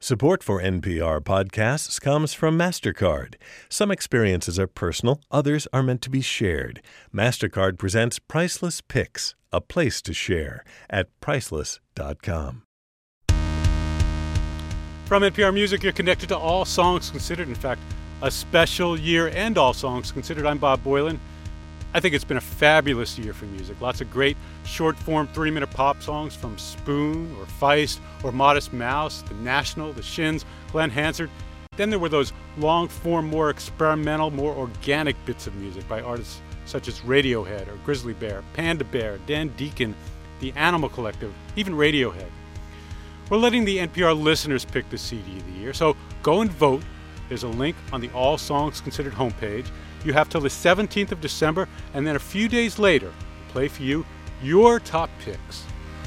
Support for NPR podcasts comes from MasterCard. Some experiences are personal, others are meant to be shared. MasterCard presents Priceless Picks, a place to share at priceless.com. From NPR Music, you're connected to All Songs Considered. In fact, a special year and All Songs Considered. I'm Bob Boilen. I think it's been a fabulous year for music. Lots of great short-form 3-minute pop songs from Spoon or Feist or Modest Mouse, The National, The Shins, Glenn Hansard. Then there were those long-form, more experimental, more organic bits of music by artists such as Radiohead or Grizzly Bear, Panda Bear, Dan Deacon, The Animal Collective, even Radiohead. We're letting the NPR listeners pick the CD of the year, so go and vote. There's a link on the All Songs Considered homepage. You have till the 17th of December, and then a few days later, play for you your top picks.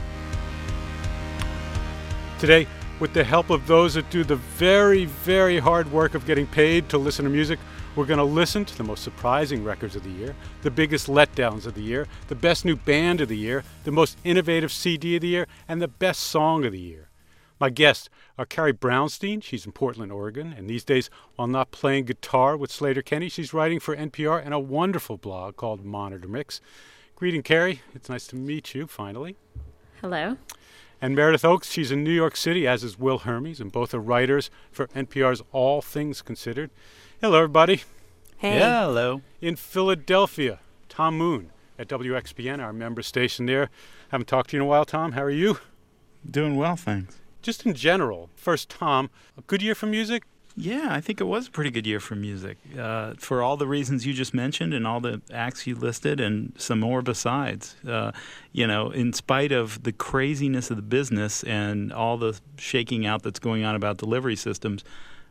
Today, with the help of those that do the very, very hard work of getting paid to listen to music, we're going to listen to the most surprising records of the year, the biggest letdowns of the year, the best new band of the year, the most innovative CD of the year, and the best song of the year. My guests are Carrie Brownstein. She's in Portland, Oregon, and these days, while not playing guitar with Sleater-Kinney, she's writing for NPR and a wonderful blog called Monitor Mix. Greeting, Carrie. It's nice to meet you, finally. Hello. And Meredith Oakes, she's in New York City, as is Will Hermes, and both are writers for NPR's All Things Considered. Hello, everybody. Hey. Yeah, hello. In Philadelphia, Tom Moon at WXPN, our member station there. Haven't talked to you in a while, Tom. How are you? Doing well, thanks. Just in general, first, Tom, a good year for music? Yeah, I think it was a pretty good year for music. For all the reasons you just mentioned and all the acts you listed and some more besides. In spite of the craziness of the business and all the shaking out that's going on about delivery systems,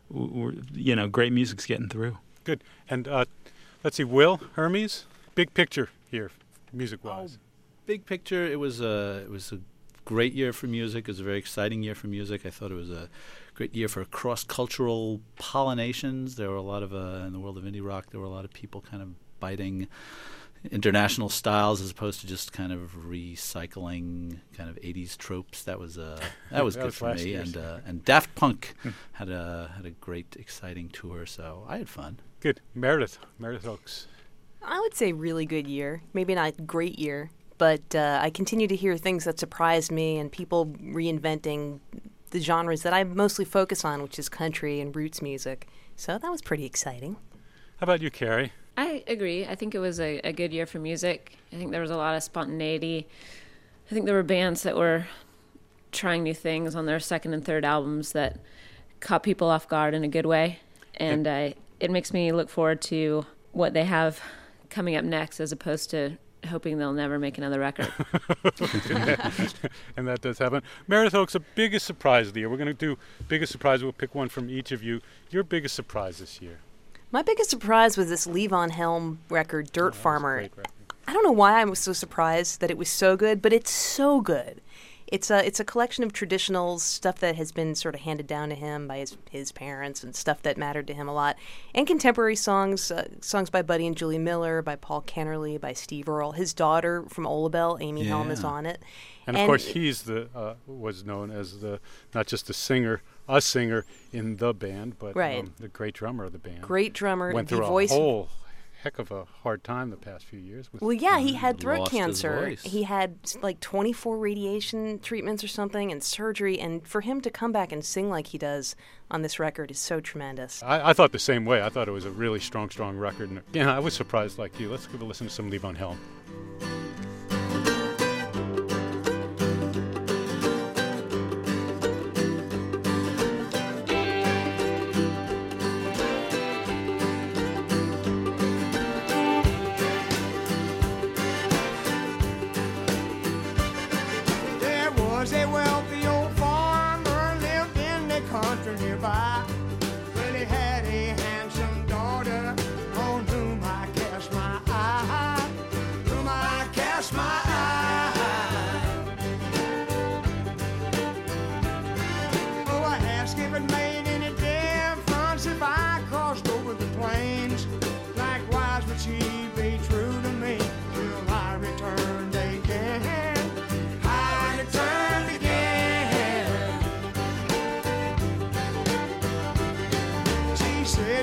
great music's getting through. Good. And let's see, Will Hermes, big picture here, music-wise. Big picture, it was a great year for music. It was a very exciting year for music. I thought it was a great year for cross-cultural pollinations. There were a lot of, in the world of indie rock, there were a lot of people kind of biting international styles as opposed to just kind of recycling kind of 80s tropes. That was good for me. And Daft Punk had a great, exciting tour, so I had fun. Good. Meredith Oakes. I would say really good year. Maybe not a great year, but I continue to hear things that surprised me and people reinventing the genres that I mostly focus on, which is country and roots music. So that was pretty exciting. How about you, Carrie? I agree. I think it was a good year for music. I think there was a lot of spontaneity. I think there were bands that were trying new things on their second and third albums that caught people off guard in a good way. And it makes me look forward to what they have coming up next as opposed to hoping they'll never make another record. And that does happen. Meredith Oakes, the biggest surprise of the year. We're going to do biggest surprise. We'll pick one from each of you. Your biggest surprise this year? My biggest surprise was this Levon Helm record, Dirt Farmer. Great record. I don't know why I was so surprised that it was so good, but it's so good. It's a collection of traditionals, stuff that has been sort of handed down to him by his parents and stuff that mattered to him a lot, and contemporary songs, songs by Buddy and Julie Miller, by Paul Kennerly, by Steve Earle. His daughter from Olabelle, Amy Helm, is on it. And of course, he's was known as not just a singer in the band, but the great drummer of the band. Great drummer. Went through a whole heck of a hard time the past few years. He had throat cancer. His voice. He had like 24 radiation treatments or something and surgery, and for him to come back and sing like he does on this record is so tremendous. I thought the same way. I thought it was a really strong record. And I was surprised like you. Let's give a listen to some Levon Helm. Handsome daughter on whom I cast my eye.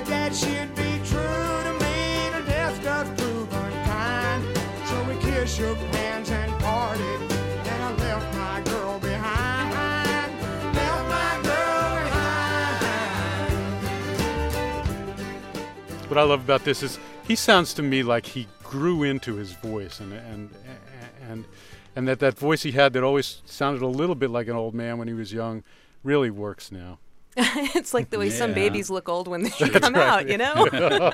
that she'd be true to me. The death does prove unkind. So we kissed, shook hands, and parted. And I left my girl behind. Left my girl behind. What I love about this is he sounds to me like he grew into his voice, and that voice he had that always sounded a little bit like an old man when he was young really works now. It's like the way some Yeah. babies look old when they come out, you know?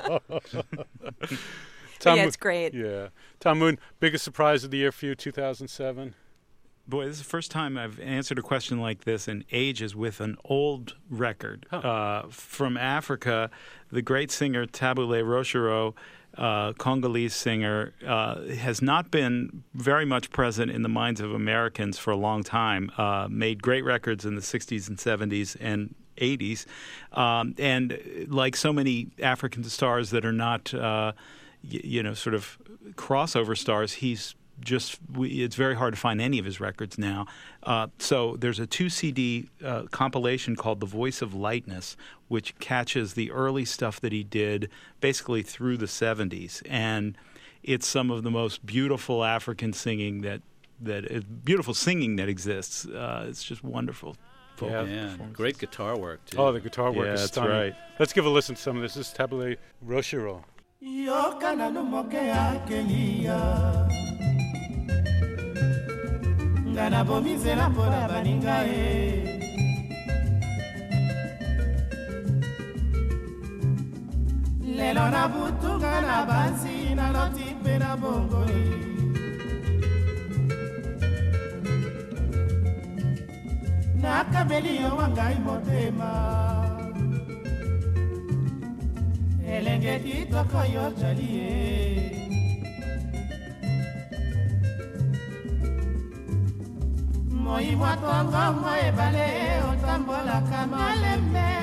Tom, yeah, it's great. Yeah. Tom Moon, biggest surprise of the year for you, 2007? Boy, this is the first time I've answered a question like this in ages with an old record. From Africa, the great singer Tabule Rochereau, Congolese singer, has not been very much present in the minds of Americans for a long time. Made great records in the 60s and 70s and 80s. And like so many African stars that are not, sort of crossover stars, it's very hard to find any of his records now. So there's a 2-CD compilation called The Voice of Lightness, which catches the early stuff that he did basically through the 70s. And it's some of the most beautiful African singing that exists. It's just wonderful. Yeah, great guitar work, too. Oh, the guitar work is that's stunning. right. Let's give a listen to some of this. This is Tabule Rochereau. Yokana no moke akelia Ngana bomizela mpona baninga e Lelo na butunga na bansi na loti pe na bongoli Nakabeli yo wangai motema Elenge kitoko yo jalie Moi mwatongo mo ebale otambola kama lembe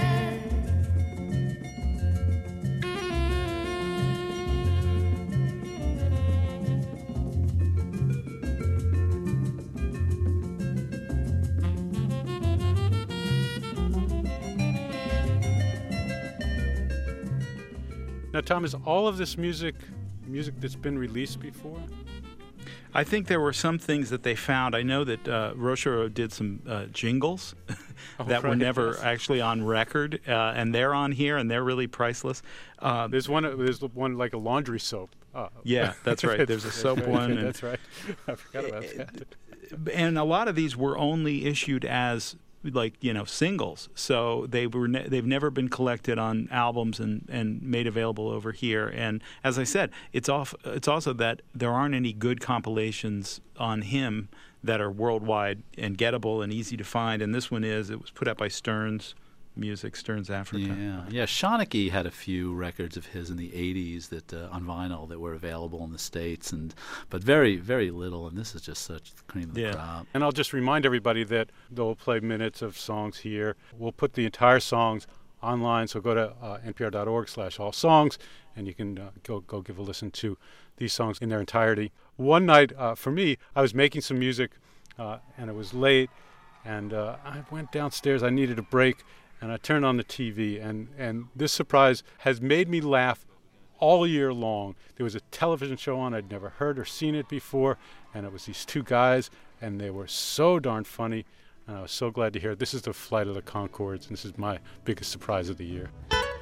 Now, Tom, is all of this music that's been released before? I think there were some things that they found. I know that Rochereau did some jingles that were never actually on record, and they're on here, and they're really priceless. There's one like a laundry soap. Yeah, that's right. There's a soap one. And, that's right. I forgot about that. And a lot of these were only issued as singles, so they've never been collected on albums and made available over here. And as I said, it's also that there aren't any good compilations on him that are worldwide and gettable and easy to find. And this one is. It was put out by Stearns Music, Stearns Africa. Yeah. Shawnee had a few records of his in the 80s that on vinyl that were available in the States, but very, very little, and this is just such the cream of the crop. And I'll just remind everybody that they'll play minutes of songs here. We'll put the entire songs online, so go to npr.org/allsongs, and you can go give a listen to these songs in their entirety. One night, for me, I was making some music, and it was late, and I went downstairs. I needed a break. And I turned on the TV, and this surprise has made me laugh all year long. There was a television show on. I'd never heard or seen it before, and it was these two guys, and they were so darn funny, and I was so glad to hear it. This is the Flight of the Conchords, and this is my biggest surprise of the year.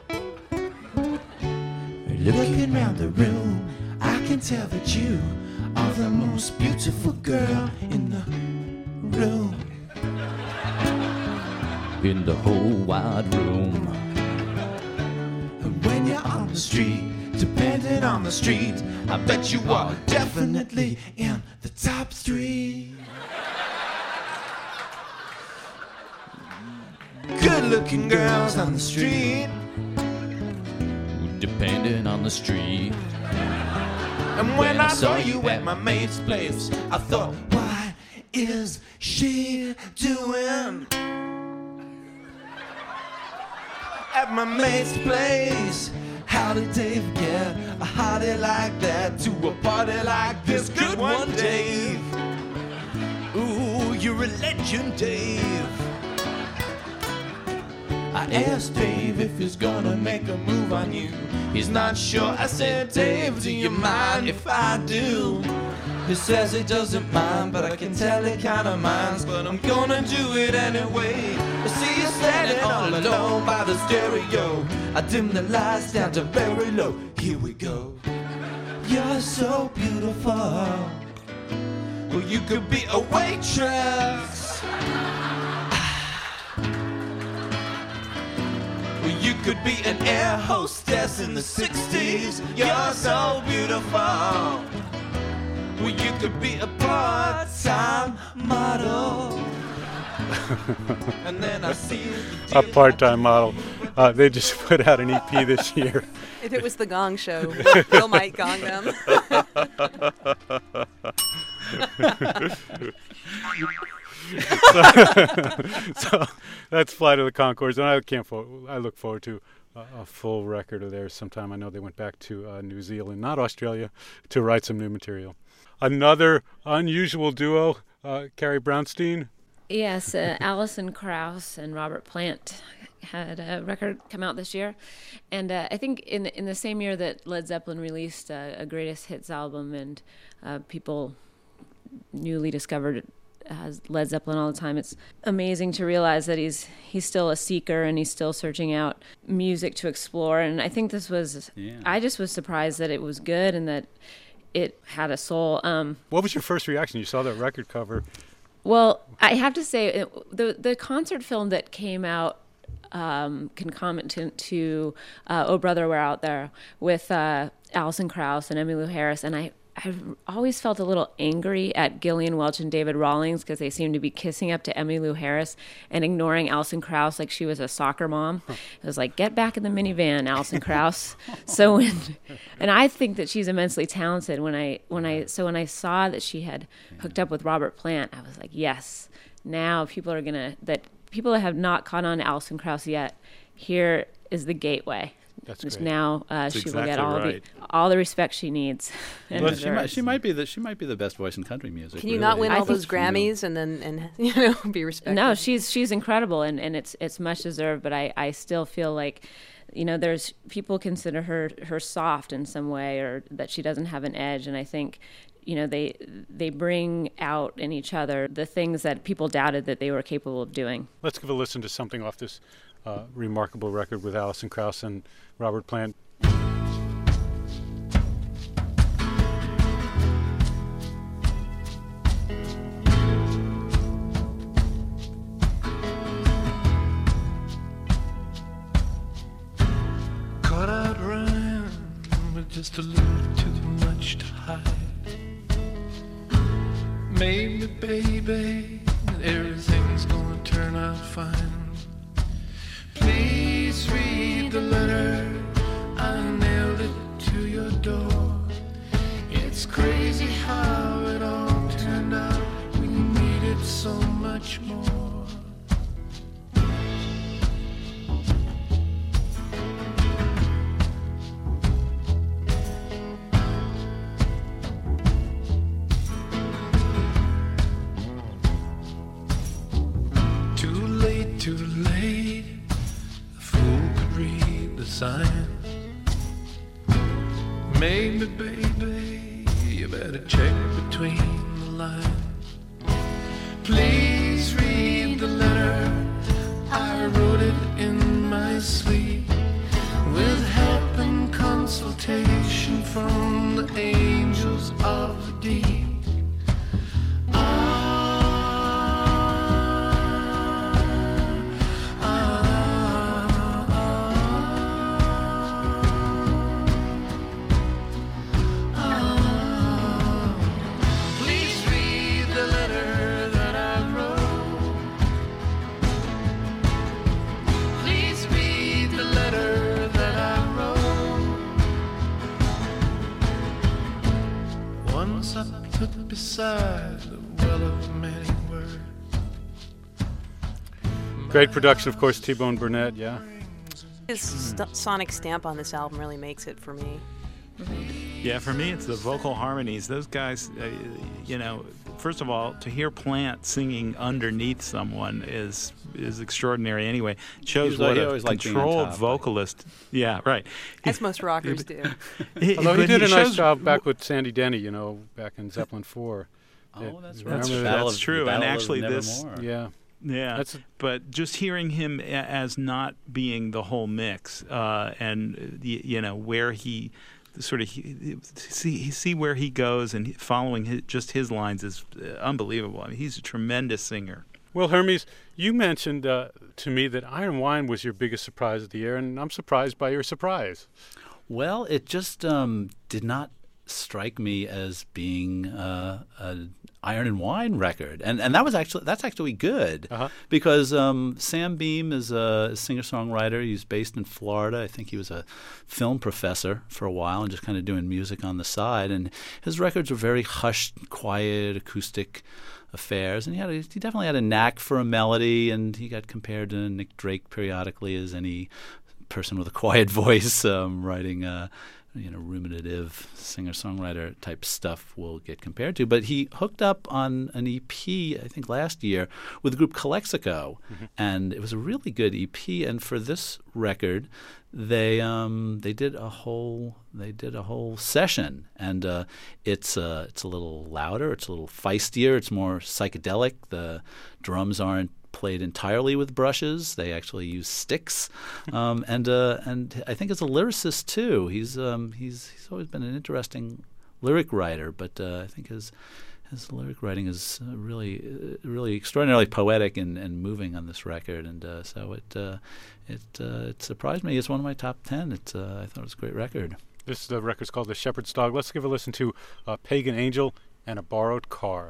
Looking around the room, I can tell that you are the most beautiful girl in the room. In the whole wide room. And when you're on the street, depending on the street, I bet you are definitely in the top 3. Good-looking girls on the street, Depending on the street. and when I saw you at my mate's place, I thought, what is she doing at my mate's place? How did Dave get a hottie like that to a party like this? Good one, Dave. Ooh, you're a legend, Dave. I asked Dave if he's gonna make a move on you. He's not sure. I said, Dave, do you mind if I do? He says he doesn't mind, but I can tell he kinda minds. But I'm gonna do it anyway. I see you standing all alone by the stereo. I dim the lights down to very low. Here we go. You're so beautiful. Well, you could be a waitress. Well, you could be an air hostess in the 60s. You're so beautiful. Well, you could be a part-time model. And then I see you. A part-time model. They just put out an EP this year. If it was the Gong Show, Bill might gong them. So that's Flight of the Conchords, and I look forward to a full record of theirs sometime. I know they went back to New Zealand, not Australia, to write some new material. Another unusual duo, Carrie Brownstein. Yes, Alison Krauss and Robert Plant had a record come out this year, and I think in the same year that Led Zeppelin released a greatest hits album, and people newly discovered Led Zeppelin all the time. It's amazing to realize that he's still a seeker and he's still searching out music to explore. And I think this was, I just was surprised that it was good and that it had a soul. What was your first reaction? You saw that record cover. Well, I have to say, the concert film that came out concomitant to Oh Brother, We're Out There with Alison Krauss and Emmylou Harris, and I always felt a little angry at Gillian Welch and David Rawlings because they seemed to be kissing up to Emmylou Harris and ignoring Alison Krauss like she was a soccer mom. It was like, get back in the minivan, Alison Krauss. And I think that she's immensely talented. When I saw that she had hooked up with Robert Plant, I was like, yes, now people that have not caught on to Alison Krauss yet, here is the gateway. That's great. Now she exactly will get right. all the respect she needs. And Well, deserves. she might be the best voice in country music. Can you really. not win I all think those Grammys and be respected? No, she's incredible, and it's much deserved. But I still feel like, there's people consider her soft in some way, or that she doesn't have an edge, and I think, they bring out in each other the things that people doubted that they were capable of doing. Let's give a listen to something off this remarkable record with Alison Krauss and Robert Plant. Caught out running with just a little too much to hide. Maybe, baby, everything's gonna turn out fine. Please read the letter, I nailed it to your door. It's crazy how it all turned out. We needed so much more. Too late, a fool could read the sign. Maybe, baby, you better check between the lines. Please read the letter, I wrote it in my sleep, with help and consultation from the angels of the deep. Beside the well of many words. Great production, of course, T-Bone Burnett, yeah. His sonic stamp on this album really makes it for me. Yeah, for me, it's the vocal harmonies. Those guys, first of all, to hear Plant singing underneath someone is extraordinary. Anyway, it shows what a controlled vocalist. Yeah, right. As most rockers do. Although he did a nice job back with Sandy Denny, back in Zeppelin 4. Oh, that's right. That's true. And actually, this. Yeah. Yeah, but just hearing him as not being the whole mix, and where he sort of see where he goes and following his lines is unbelievable. I mean, he's a tremendous singer. Well, Hermes, you mentioned to me that Iron Wine was your biggest surprise of the year, and I'm surprised by your surprise. Well, it just did not strike me as being an Iron and Wine record, and that's actually good because Sam Beam is a singer-songwriter. He's based in Florida. I think he was a film professor for a while and just kind of doing music on the side. And his records were very hushed, quiet, acoustic affairs, and he definitely had a knack for a melody. And he got compared to Nick Drake periodically as any person with a quiet voice writing ruminative singer-songwriter type stuff will get compared to. But he hooked up on an EP, I think last year, with the group Calexico, and it was a really good EP. And for this record, they did a whole session, and it's a little louder, it's a little feistier, it's more psychedelic. The drums aren't played entirely with brushes. They actually use sticks, and I think as a lyricist too, he's always been an interesting lyric writer. But I think his lyric writing is really extraordinarily poetic and moving on this record, and so it surprised me. It's one of my top 10. I thought it was a great record. This record's called The Shepherd's Dog. Let's give a listen to Pagan Angel and A Borrowed Car.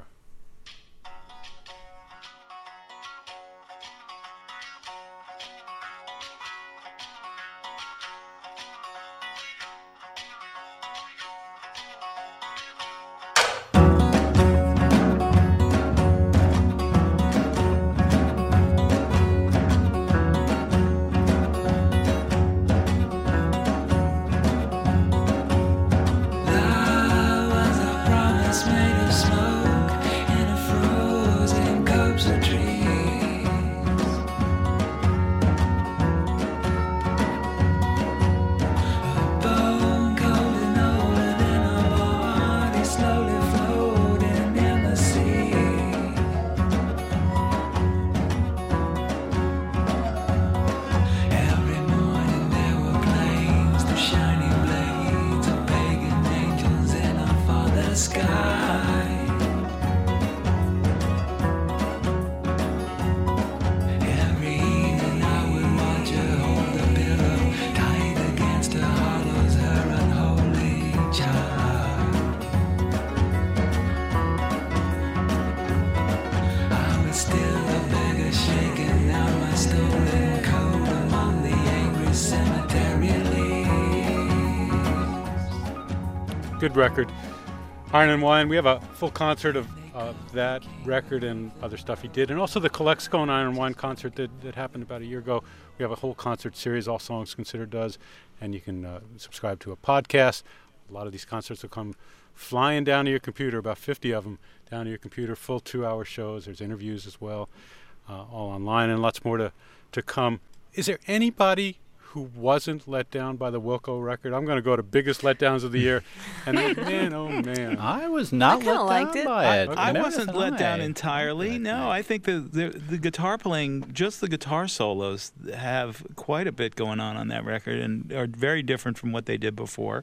Good record. Iron and Wine. We have a full concert of that record and other stuff he did, and also the Calexico and Iron and Wine concert that happened about a year ago. We have a whole concert series, All Songs Considered does, and you can subscribe to a podcast. A lot of these concerts will come flying down to your computer, about 50 of them down to your computer, full 2-hour shows. There's interviews as well, all online, and lots more to come. Is there anybody who wasn't let down by the Wilco record? I'm going to go to biggest letdowns of the year, and man, oh man, I was not let down by it. I wasn't let down entirely. No, I think the guitar playing, just the guitar solos, have quite a bit going on that record, and are very different from what they did before.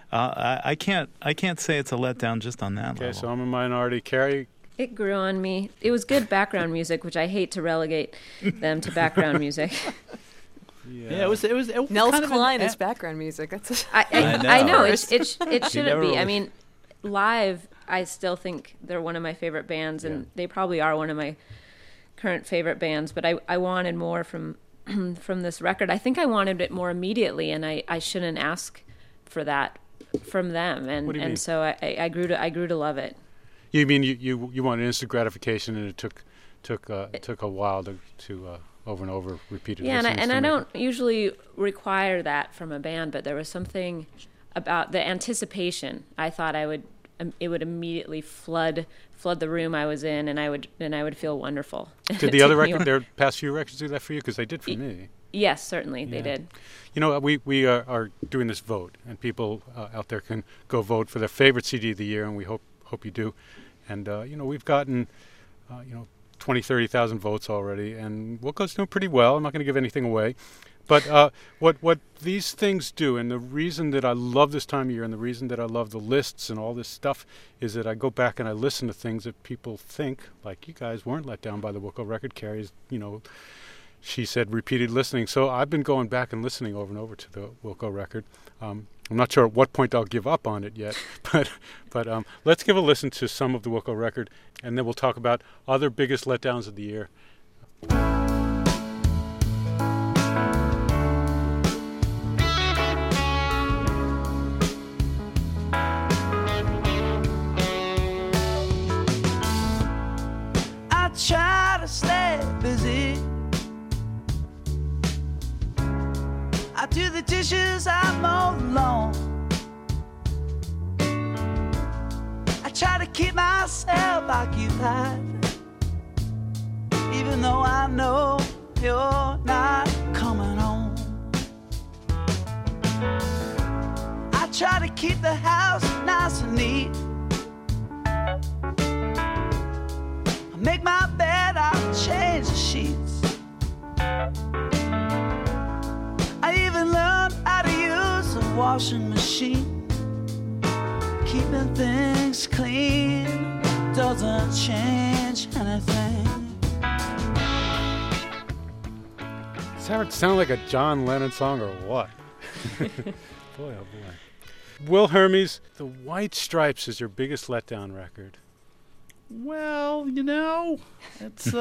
I can't say it's a letdown just on that level. Okay, so I'm a minority. Carrie? It grew on me. It was good background music, which I hate to relegate them to background music. Yeah, it was Nels kind of Klein is background music. That's I know. It shouldn't be. I mean, live, I still think they're one of my favorite bands, and they probably are one of my current favorite bands. But I wanted more from this record. I think I wanted it more immediately, and I shouldn't ask for that from them. And What do you mean? So I grew to love it. You mean you want instant gratification, and it took a while to over and over repeated. Yeah, and I don't usually require that from a band, but there was something about the anticipation. I thought I would it would immediately flood the room I was in, and I would feel wonderful. Did the other record, their past few records, do that for you? Because they did for me. Yes, certainly they did. You know, we are doing this vote, and people out there can go vote for their favorite CD of the year, and we hope you do. And you know, we've gotten 20, 30,000 votes already, and Wilco's doing pretty well. I'm not going to give anything away. But what these things do, and the reason that I love this time of year and the reason that I love the lists and all this stuff, is that I go back and I listen to things that people think, like you guys weren't let down by the Wilco record. Carrie's, she said repeated listening. So I've been going back and listening over and over to the Wilco record. I'm not sure at what point I'll give up on it yet, but let's give a listen to some of the Wilco record, and then we'll talk about other biggest letdowns of the year. Try to stay busy. I do the dishes, I mow the lawn. I try to keep myself occupied, even though I know you're not coming home. I try to keep the house nice and neat. Make my bed, I'll change the sheets. I even learned how to use a washing machine. Keeping things clean doesn't change anything. Does that sound like a John Lennon song or what? Boy, oh boy. Will Hermes, The White Stripes is your biggest letdown record. Well, it's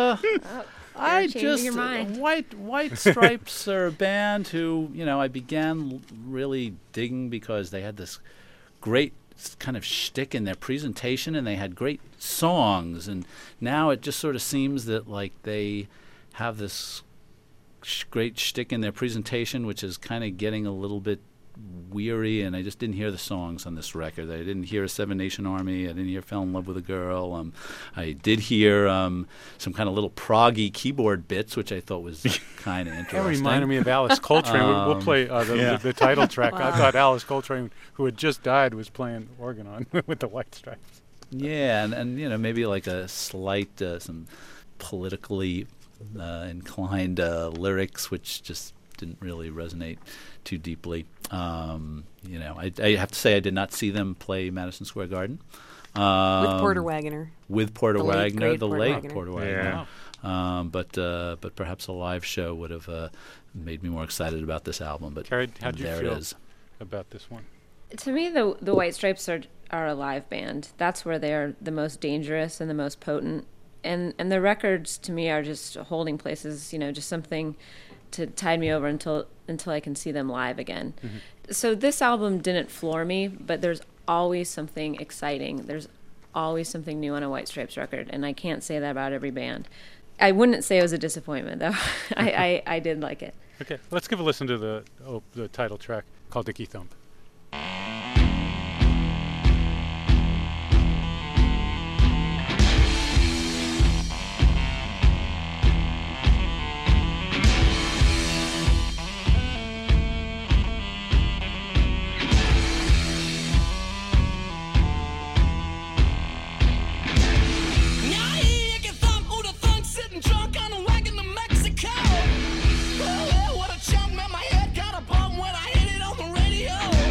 I just your mind. White Stripes are a band who, I began really digging because they had this great kind of shtick in their presentation, and they had great songs, and now it just sort of seems that like they have this great shtick in their presentation, which is kind of getting a little bit weary, and I just didn't hear the songs on this record. I didn't hear Seven Nation Army. I didn't hear Fell in Love with a Girl. I did hear some kind of little proggy keyboard bits, which I thought was kind of interesting. That reminded me of Alice Coltrane. We'll play the title track. Wow. I thought Alice Coltrane, who had just died, was playing organ on with the White Stripes. Yeah, and maybe like a slight some politically inclined lyrics, which just didn't really resonate too deeply. I have to say I did not see them play Madison Square Garden. With Porter Wagoner. With Porter Wagoner, the late Wagner. Porter Wagoner. Yeah. But perhaps a live show would have made me more excited about this album. But Carrie, how'd you feel it is. About this one? To me, the White Stripes are a live band. That's where they're the most dangerous and the most potent. And the records, to me, are just holding places, just something to tide me over until I can see them live again. Mm-hmm. So this album didn't floor me, but there's always something exciting. There's always something new on a White Stripes record, and I can't say that about every band. I wouldn't say it was a disappointment, though. I did like it. Okay, let's give a listen to the title track called Dicky Thump. What a chump, man, my head got a bump when I hit it on the radio.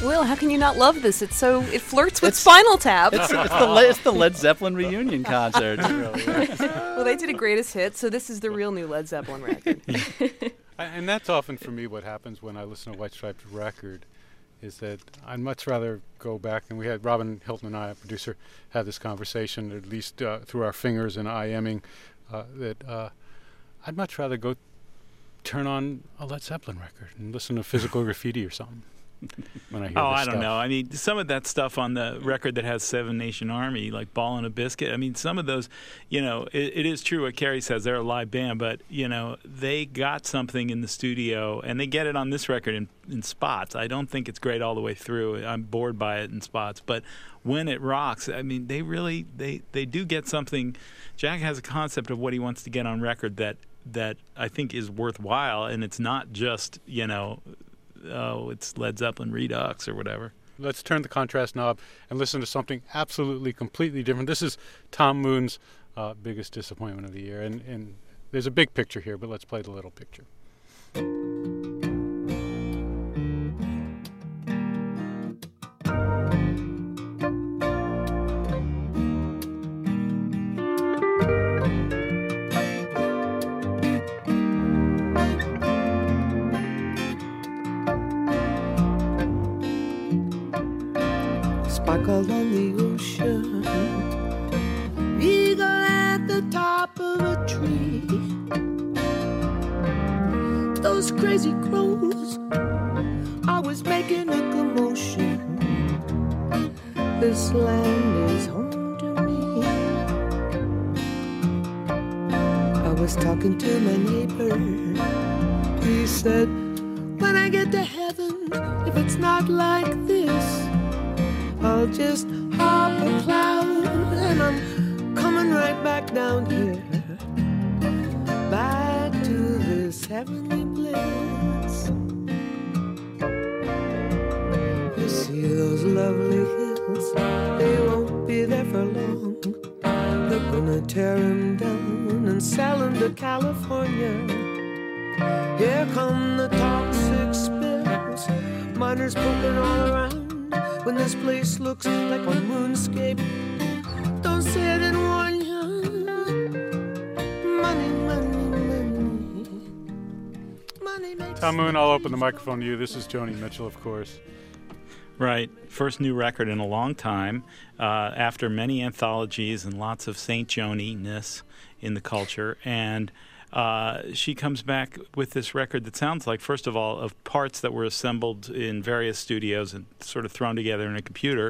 Will, how can you not love this? It flirts with Spinal Tap. It's the Led Zeppelin reunion concert. Well, they did a greatest hit, so this is the real new Led Zeppelin record. And that's often for me what happens when I listen to White Stripes record, is that I'd much rather go back, and we had Robin Hilton and I, a producer, had this conversation, at least through our fingers and IMing, that I'd much rather go turn on a Led Zeppelin record and listen to Physical Graffiti or something. When I hear I this don't stuff. know. I mean, some of that stuff on the record that has Seven Nation Army, like Ball and a Biscuit, I mean, some of those, it is true what Carrie says. They're a live band, but, they got something in the studio, and they get it on this record in spots. I don't think it's great all the way through. I'm bored by it in spots. But when it rocks, I mean, they really, they do get something. Jack has a concept of what he wants to get on record that I think is worthwhile, and it's not just, it's Led Zeppelin Redux or whatever. Let's turn the contrast knob and listen to something absolutely, completely different. This is Tom Moon's biggest disappointment of the year. And there's a big picture here, but let's play the little picture. Sparkle on the ocean, eagle at the top of a tree. Those crazy crows always making a commotion. This land is home to me. I was talking to my neighbor. He said, when I get to heaven, if it's not like this, I'll just hop a cloud and I'm coming right back down here, back to this heavenly bliss. You see those lovely hills, they won't be there for long. They're gonna tear them down and sell them to California. Here come the toxic spills, miners poking all around. When this place looks like a moonscape, don't say I didn't warn you. Money, money, money. Money makes Tom Moon, I'll open the microphone to you. This is Joni Mitchell, of course. Right. First new record in a long time, after many anthologies and lots of Saint Joni-ness in the culture. And she comes back with this record that sounds like, first of all, of parts that were assembled in various studios and sort of thrown together in a computer.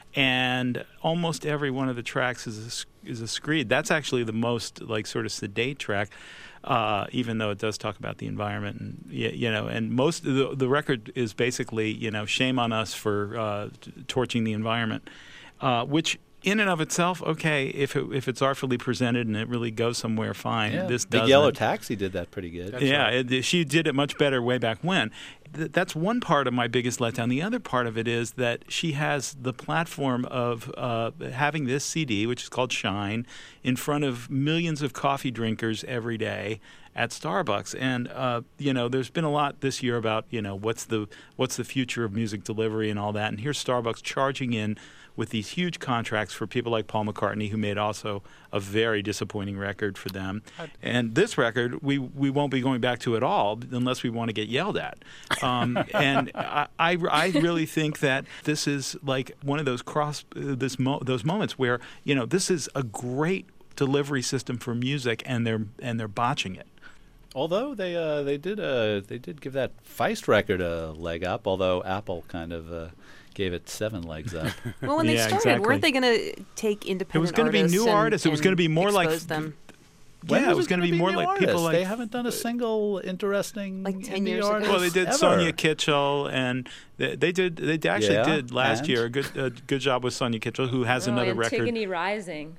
And almost every one of the tracks is a screed. That's actually the most sort of sedate track, even though it does talk about the environment. And, and most of the record is basically, shame on us for torching the environment, which in and of itself, okay, if it's artfully presented and it really goes somewhere, fine. Yeah, this Big Yellow Taxi did that pretty good. She did it much better way back when. That's one part of my biggest letdown. The other part of it is that she has the platform of having this CD, which is called Shine, in front of millions of coffee drinkers every day at Starbucks. And there's been a lot this year about what's the future of music delivery and all that. And here's Starbucks charging in with these huge contracts for people like Paul McCartney, who made also a very disappointing record for them. And this record, we won't be going back to at all unless we want to get yelled at. And I really think that this is like one of those those moments where this is a great delivery system for music, and they're botching it. Although they did give that Feist record a leg up, although Apple kind of gave it 7 legs up. Well, when they started, weren't they going to take independent artists? It was going to be new artists. It was going to be more like them. Yeah, it was going to be more like people like they haven't done a single interesting like 10 indie years artist ago. Well, they did ever. Sonia Kitchell, and they actually did last year a good job with Sonia Kitchell, who has another record. Antigone Rising.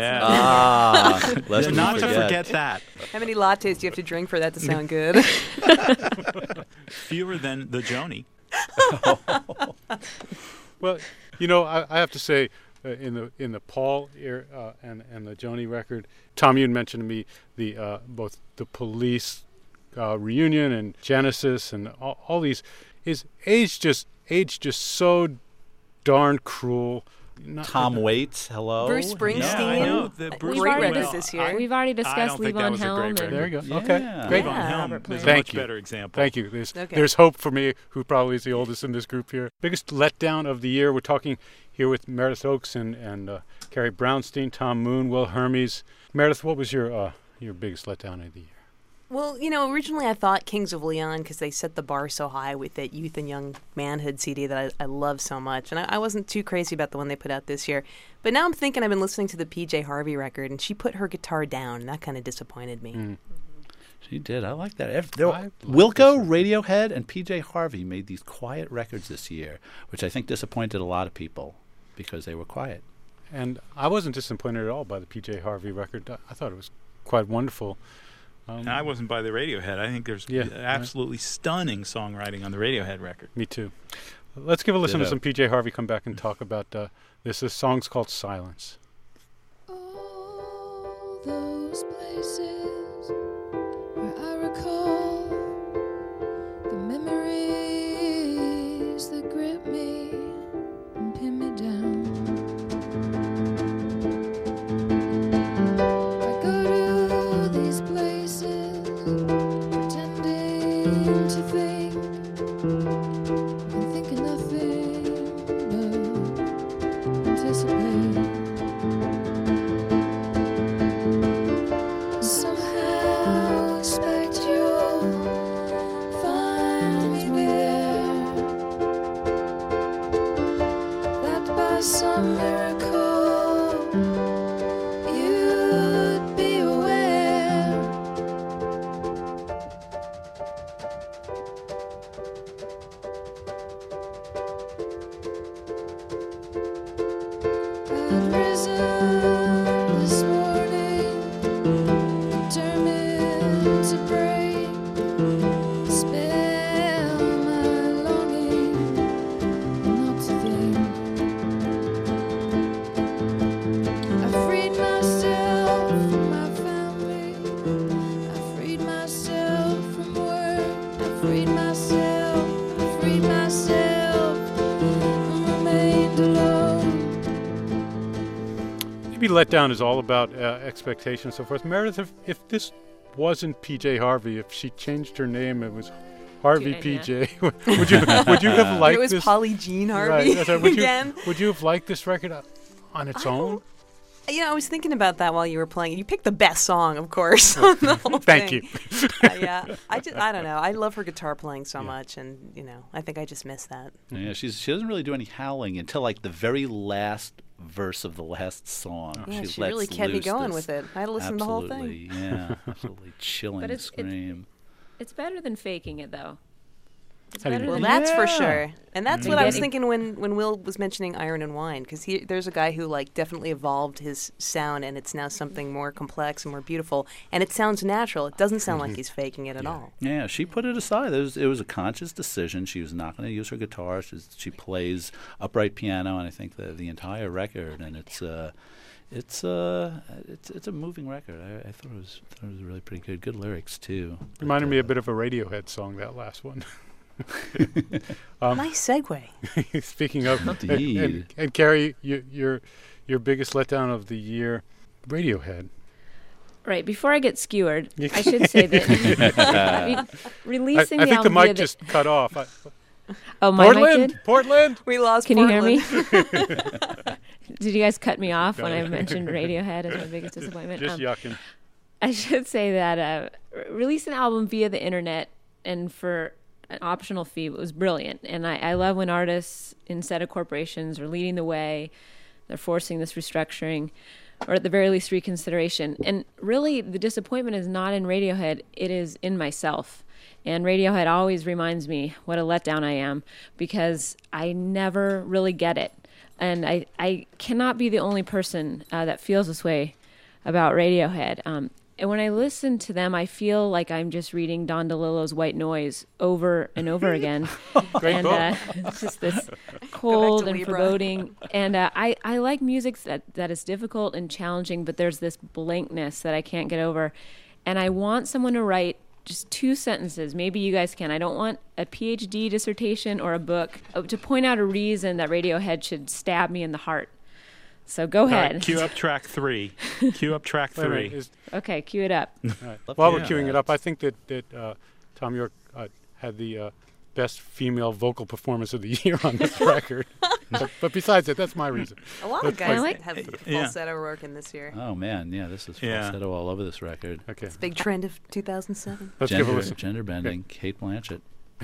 Yeah. Let's not to forget that. How many lattes do you have to drink for that to sound good? Fewer than the Joni. Well, I have to say, in the Paul era and the Joni record, Tom, you had mentioned to me the both the Police reunion and Genesis and all these is age just aged just so darn cruel. Tom Waits, hello. Bruce Springsteen. Yeah, I know. Great records this year. We've already I discussed don't think that Levon was a Helm. great record. There you go. Yeah. Okay, great. Levon Helm Robert is a Plant. much Thank you. better example. Thank you. There's hope for me, who probably is the oldest in this group here. Biggest letdown of the year. We're talking here with Meredith Oakes and Carrie Brownstein, Tom Moon, Will Hermes. Meredith, what was your biggest letdown of the year? Well, originally I thought Kings of Leon because they set the bar so high with that Youth and Young Manhood CD that I love so much. And I wasn't too crazy about the one they put out this year. But now I'm thinking I've been listening to the PJ Harvey record, and she put her guitar down, and that kind of disappointed me. She did. I like that. like Wilco, Radiohead, and PJ Harvey made these quiet records this year, which I think disappointed a lot of people because they were quiet. And I wasn't disappointed at all by the PJ Harvey record. I thought it was quite wonderful. And I wasn't by the Radiohead. I think there's absolutely stunning songwriting on the Radiohead record. Me too. Let's give a listen to Ditto. some PJ Harvey, come back and talk about this. This song's called Silence. All those places where I recall the memories that grip me and pin me down. I go to these places pretending to think and thinking nothing but anticipate. Somehow expect you'll find me there, that by some miracle you'd be aware. I'd risen this morning, determined to break the spell of my longing not to think. I freed myself from my family, I freed myself from work, I freed myself and remained alone. Maybe letdown is all about expectation and so forth. Meredith, if this wasn't PJ Harvey, if she changed her name, it was Harvey Yeah. PJ. would you have liked It was this? Polly Jean Harvey Right, that's right. Would again. Would you have liked this record on its own? I was thinking about that while you were playing. You picked the best song, of course, on the whole Thank thing. you. Yeah, I don't know. I love her guitar playing so much, and I think I just miss that. Yeah, she doesn't really do any howling until like the very last verse of the last song. Yeah, she lets really kept me loose going this with it. I had to listen to the whole thing. absolutely, yeah, absolutely chilling But it's- scream. It's better than faking it, though. It's How do you better mean? Well, than that's for Yeah. sure. And that's what I was Getting- thinking when Will was mentioning Iron and Wine, because there's a guy who definitely evolved his sound, and it's now something more complex and more beautiful, and it sounds natural. It doesn't sound like he's faking it at all. Yeah, she put it aside. It was a conscious decision. She was not going to use her guitar. She plays upright piano, and I think the entire record, and it's a moving record. I thought it was really pretty good. Good lyrics too. Reminded me a bit of a Radiohead song, that last one. Nice segue. Speaking of, Indeed. and Carrie, your biggest letdown of the year, Radiohead. Right, before I get skewered, I should say that releasing I the think the album mic via just cut off. Oh, my mic did? Portland. We lost. Can you hear Portland. me? Did you guys cut me off when I No. mentioned Radiohead as my biggest disappointment? Just yucking. I should say that release an album via the internet and for an optional fee was brilliant. And I love when artists, instead of corporations, are leading the way. They're forcing this restructuring, or at the very least reconsideration. And really, the disappointment is not in Radiohead, it is in myself. And Radiohead always reminds me what a letdown I am, because I never really get it. And I cannot be the only person that feels this way about Radiohead. And when I listen to them, I feel like I'm just reading Don DeLillo's White Noise over and over again. Great And book. it's just this cold and Libra. foreboding. And I like music that is difficult and challenging, but there's this blankness that I can't get over. And I want someone to write just 2 sentences. Maybe you guys can. I don't want a PhD dissertation or a book to point out a reason that Radiohead should stab me in the heart. So go ahead. Right, cue up track 3. Cue up track 3. Okay, cue it up. Right. While we're queuing it up, I think that Thom Yorke had the best female vocal performance of the year on this record. But besides that, that's my reason. A lot of guys have falsetto working this year. Oh, man. Yeah, this is falsetto all over this record. Okay. It's a big trend of 2007. Let's give it a listen. Gender bending, Kate Blanchett.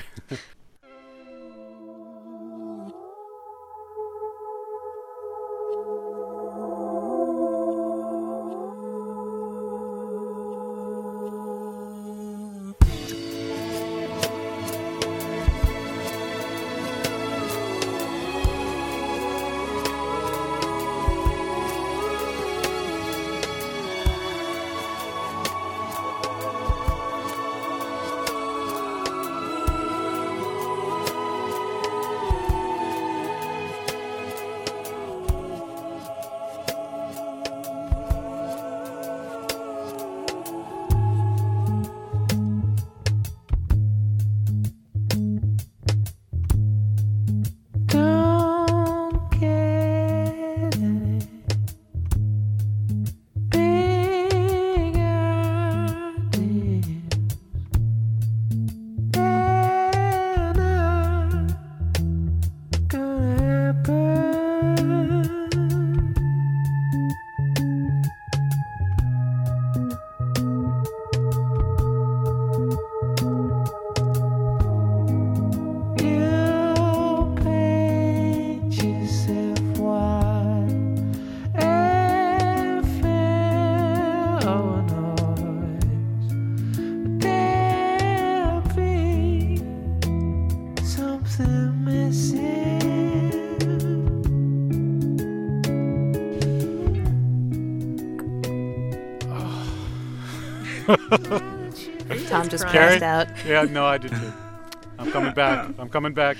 Tom just passed out. Yeah, no, I did too. I'm coming back.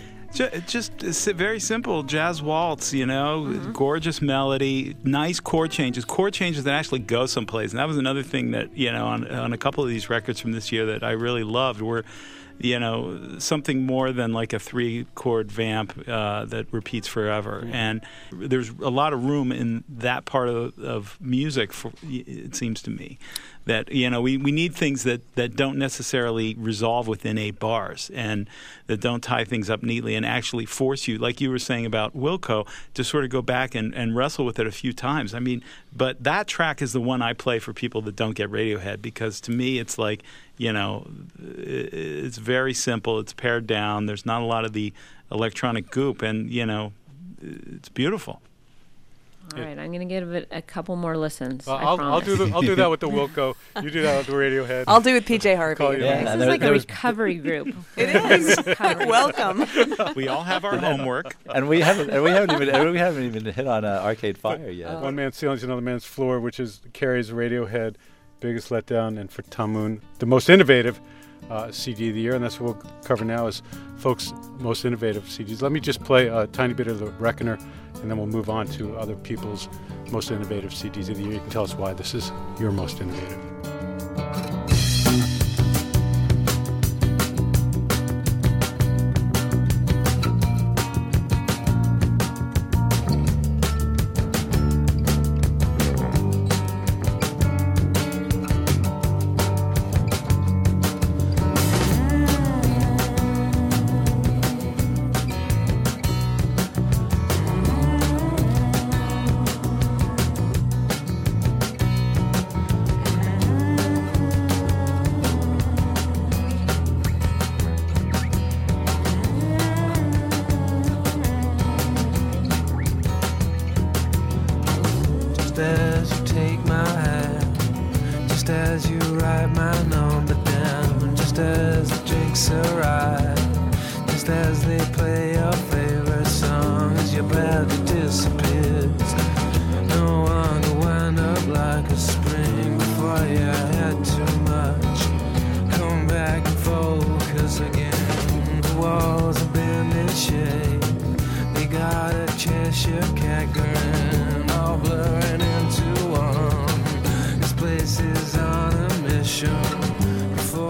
Just very simple jazz waltz, gorgeous melody, nice chord changes that actually go someplace. And that was another thing that, on a couple of these records from this year that I really loved were, something more than like a 3-chord vamp that repeats forever. And there's a lot of room in that part of music, it seems to me, that, we need things that don't necessarily resolve within 8 bars and that don't tie things up neatly and actually force you, like you were saying about Wilco, to sort of go back and wrestle with it a few times. I mean, but that track is the one I play for people that don't get Radiohead, because to me it's like, it's very simple. It's pared down. There's not a lot of the electronic goop, and it's beautiful. All right, I'm going to give it a couple more listens. I'll do that with the Wilco. You do that with the Radiohead. I'll do it with PJ Harvey. This is like a recovery group. It is. Welcome. We all have our homework, and we haven't even hit on Arcade Fire yet. One Man's Ceiling's Another Man's Floor, which is Carrie's Radiohead biggest letdown, and for Tom Moon, the most innovative CD of the year, and that's what we'll cover now is folks' most innovative CDs. Let me just play a tiny bit of The Reckoner, and then we'll move on to other people's most innovative CDs of the year. You can tell us why this is your most innovative. Before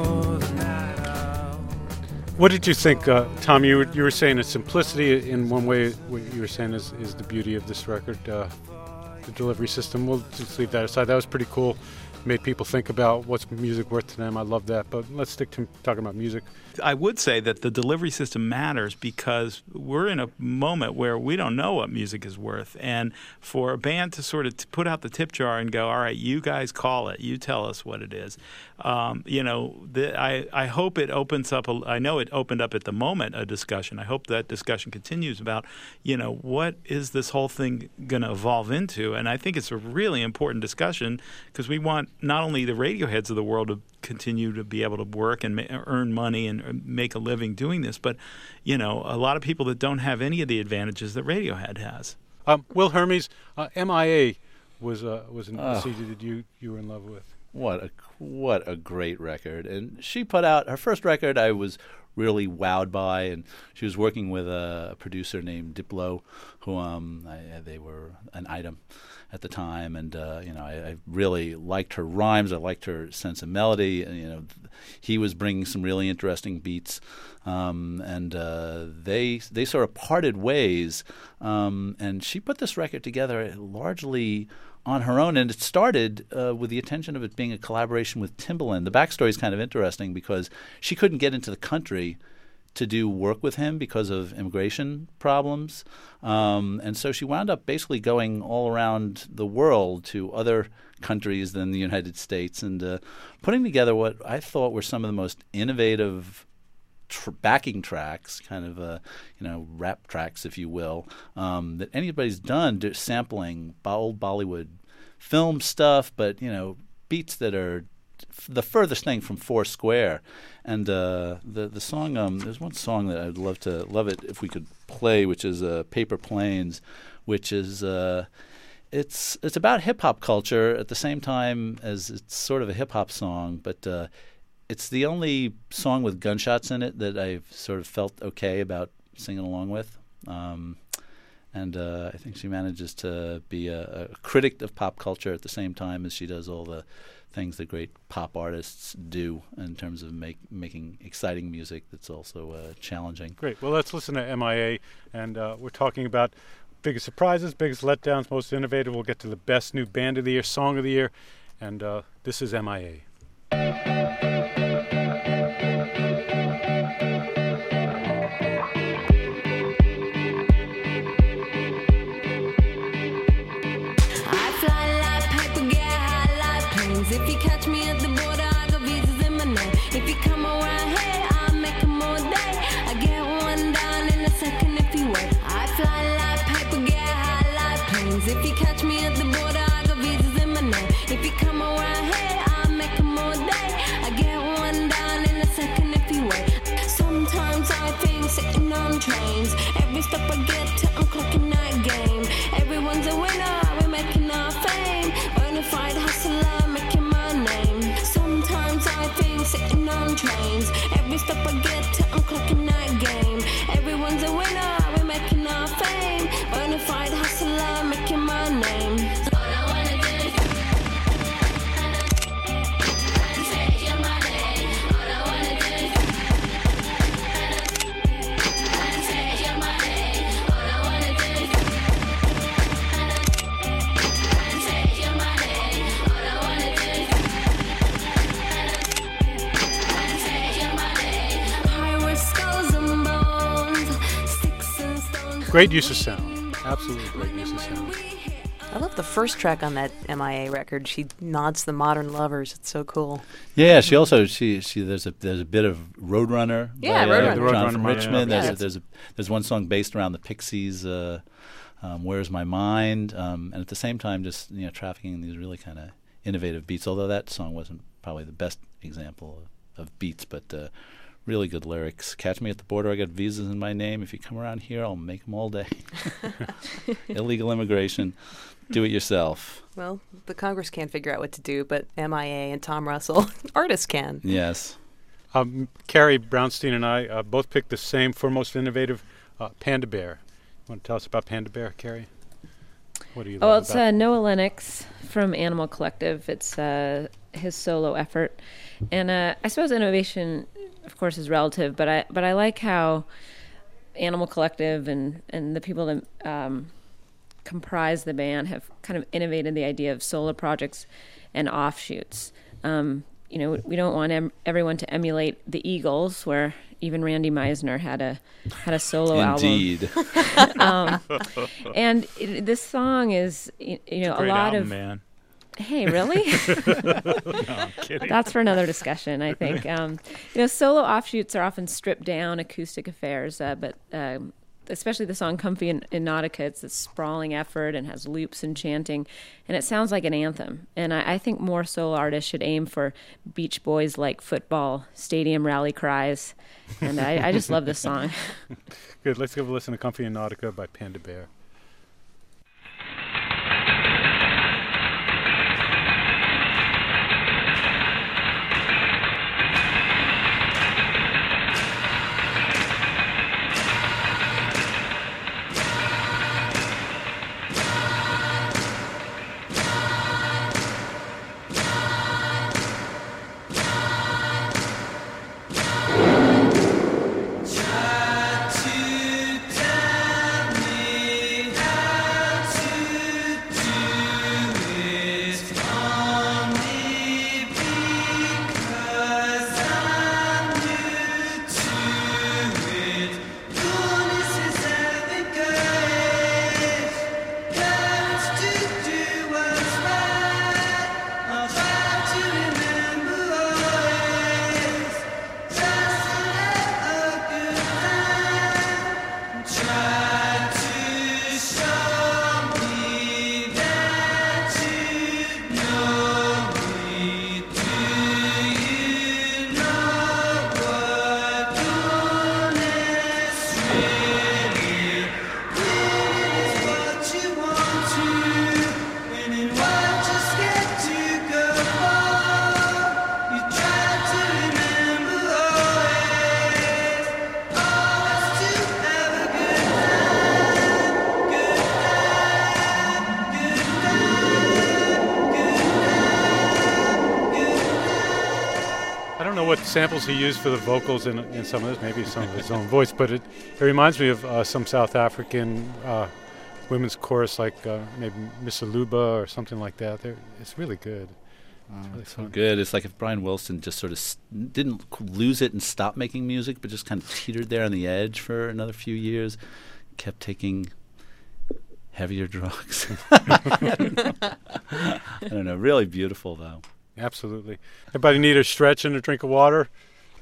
What did you think, Tom? You were saying the simplicity in one way. What you were saying is the beauty of this record, the delivery system. We'll just leave that aside. That was pretty cool. Made people think about what's music worth to them. I love that. But let's stick to talking about music. I would say that the delivery system matters because we're in a moment where we don't know what music is worth. And for a band to sort of put out the tip jar and go, all right, you guys call it. You tell us what it is. I hope it opens up. I know it opened up at the moment a discussion. I hope that discussion continues about, what is this whole thing going to evolve into? And I think it's a really important discussion because we want not only the Radioheads of the world to continue to be able to work and earn money and make a living doing this, but a lot of people that don't have any of the advantages that Radiohead has. Will Hermes, MIA was a CD that you were in love with. What a great record. And she put out her first record I was really wowed by, and she was working with a producer named Diplo, who they were an item at the time, and I really liked her rhymes. I liked her sense of melody. And, he was bringing some really interesting beats, and they sort of parted ways. And she put this record together largely on her own, and it started with the intention of it being a collaboration with Timbaland. The backstory is kind of interesting because she couldn't get into the country to do work with him because of immigration problems. And so she wound up basically going all around the world to other countries than the United States and putting together what I thought were some of the most innovative backing tracks, kind of rap tracks, if you will, that anybody's done, sampling old Bollywood film stuff, but beats that are the furthest thing from Foursquare. And the song, there's one song that I'd love it if we could play, which is Paper Planes, which is it's about hip hop culture at the same time as it's sort of a hip hop song, but it's the only song with gunshots in it that I've sort of felt okay about singing along with. And I think she manages to be a critic of pop culture at the same time as she does all the things that great pop artists do in terms of making exciting music that's also challenging. Great. Well, let's listen to MIA, and we're talking about biggest surprises, biggest letdowns, most innovative. We'll get to the best new band of the year, song of the year, and this is MIA. If you catch me at the border, I got visas in my name. If you come around here, I'll make them all day. I get one down in a second if you wait. I fly like paper, get high like planes. If you catch me at the border, I got visas in my name. If you come around here, I'll make them all day. I get one down in a second if you wait. Sometimes I think sitting on trains. Every step I get to, I'm clocking that game. Everyone's a winner, we're making our fame. Bonafide hustler. Sitting on trains. Every step I get to, I'm clocking that game. Everyone's a winner, we're making our fame. Bonafide hustler, making my name. All I wanna do is take your money. All I wanna do is take your money. All I wanna do is take your money. All I wanna do is Great use of sound. Absolutely great use of sound. I love the first track on that MIA record. She nods the modern lovers. It's so cool. Yeah, she also there's a bit of Roadrunner. Yeah, by, Roadrunner. John from Richmond. Yeah. There's one song based around the Pixies, Where's My Mind, and at the same time just trafficking in these really kind of innovative beats. Although that song wasn't probably the best example of beats, but really good lyrics. Catch me at the border, I got visas in my name. If you come around here, I'll make them all day. Illegal immigration. Do it yourself. Well, the Congress can't figure out what to do, but MIA and Tom Russell, artists can. Yes. Carrie Brownstein and I both picked the same for most innovative, Panda Bear. You want to tell us about Panda Bear, Carrie? What do you love it's about Noah Lennox from Animal Collective. It's his solo effort. And I suppose innovation of course, is relative. But I like how Animal Collective and the people that comprise the band have kind of innovated the idea of solo projects and offshoots. We don't want everyone to emulate the Eagles, where even Randy Meisner had a solo Indeed. album. And this song is, It's a a great lot album, of. man. Hey, really? No, I'm kidding. That's for another discussion, I think. Solo offshoots are often stripped down acoustic affairs, but especially the song Comfy in Nautica, it's a sprawling effort and has loops and chanting, and it sounds like an anthem. And I think more solo artists should aim for Beach Boys-like football stadium rally cries. And I just love this song. Good. Let's give a listen to Comfy in Nautica by Panda Bear. What samples he used for the vocals in some of this, maybe some of his own voice, but it reminds me of some South African women's chorus, like maybe Miss Aluba or something like that. It's really good. It's really So fun. good. It's like if Brian Wilson just sort of didn't lose it and stop making music, but just kind of teetered there on the edge for another few years, kept taking heavier drugs. I don't know. Really beautiful, though. Absolutely. Everybody need a stretch and a drink of water?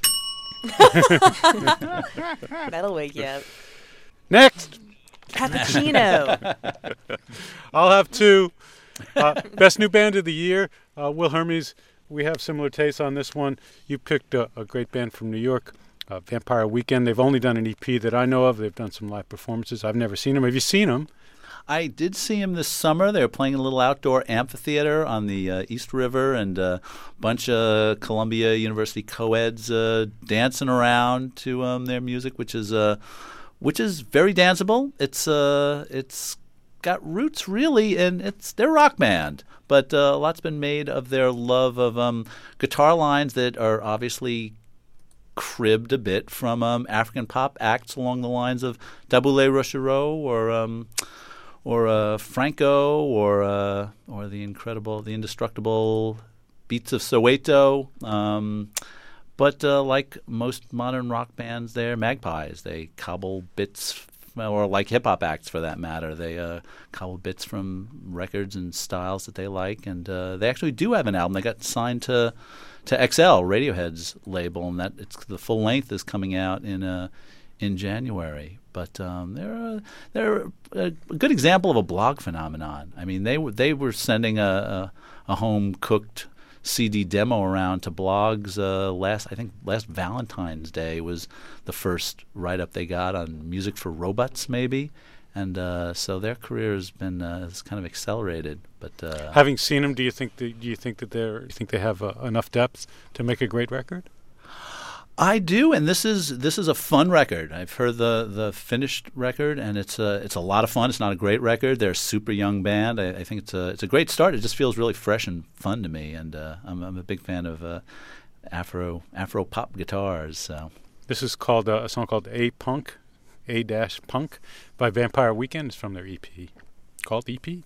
That'll wake you up. Next! Cappuccino. I'll have two. Best new band of the year, Will Hermes. We have similar tastes on this one. You picked a great band from New York, Vampire Weekend. They've only done an EP that I know of. They've done some live performances. I've never seen them. Have you seen them? I did see him this summer. They were playing a little outdoor amphitheater on the East River, and a bunch of Columbia University co-eds dancing around to their music, which is very danceable. It's got roots really, and they're a rock band, but a lot's been made of their love of guitar lines that are obviously cribbed a bit from African pop acts along the lines of Taboulé Rochereau or Franco or the indestructible Beats of Soweto. But like most modern rock bands, they're magpies. They cobble bits, or like hip-hop acts for that matter. They cobble bits from records and styles that they like. And they actually do have an album. They got signed to XL, Radiohead's label, and the full length is coming out in January. But they're a good example of a blog phenomenon. I mean, they were sending a home-cooked CD demo around to blogs last Valentine's Day was the first write-up they got on Music for Robots, maybe. And so their career has been has kind of accelerated. But having seen them, do you think that they have enough depth to make a great record? I do, and this is a fun record. I've heard the finished record, and it's a lot of fun. It's not a great record. They're a super young band. I think it's a great start. It just feels really fresh and fun to me, and I'm a big fan of Afro pop guitars. So This is called a song called A-Punk by Vampire Weekend. It's from their EP called EP.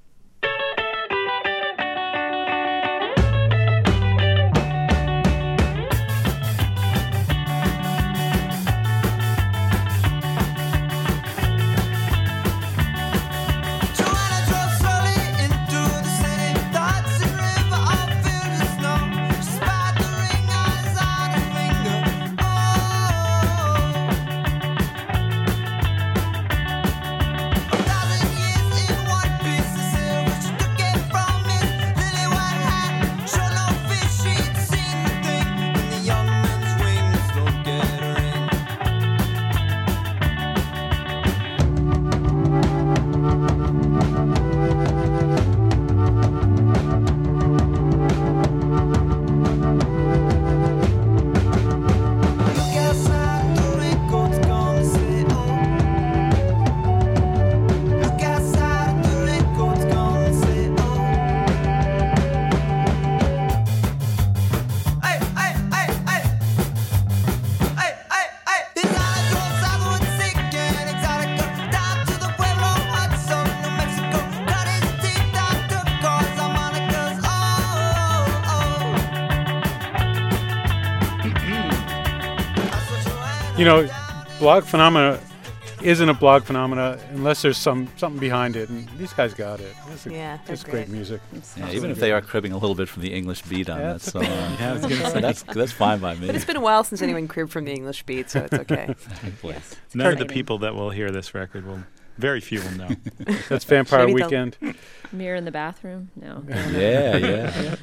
You know, blog phenomena isn't a blog phenomena unless there's something behind it, and these guys got it. It's great music. Yeah, even if they are cribbing a little bit from the English beat on that song. Yeah, I was gonna say. That's fine by me. But it's been a while since anyone cribbed from the English beat, so it's okay. Yes. None of the people that will hear this record will. Very few will know. That's Vampire Weekend. Mirror in the bathroom? No. Yeah.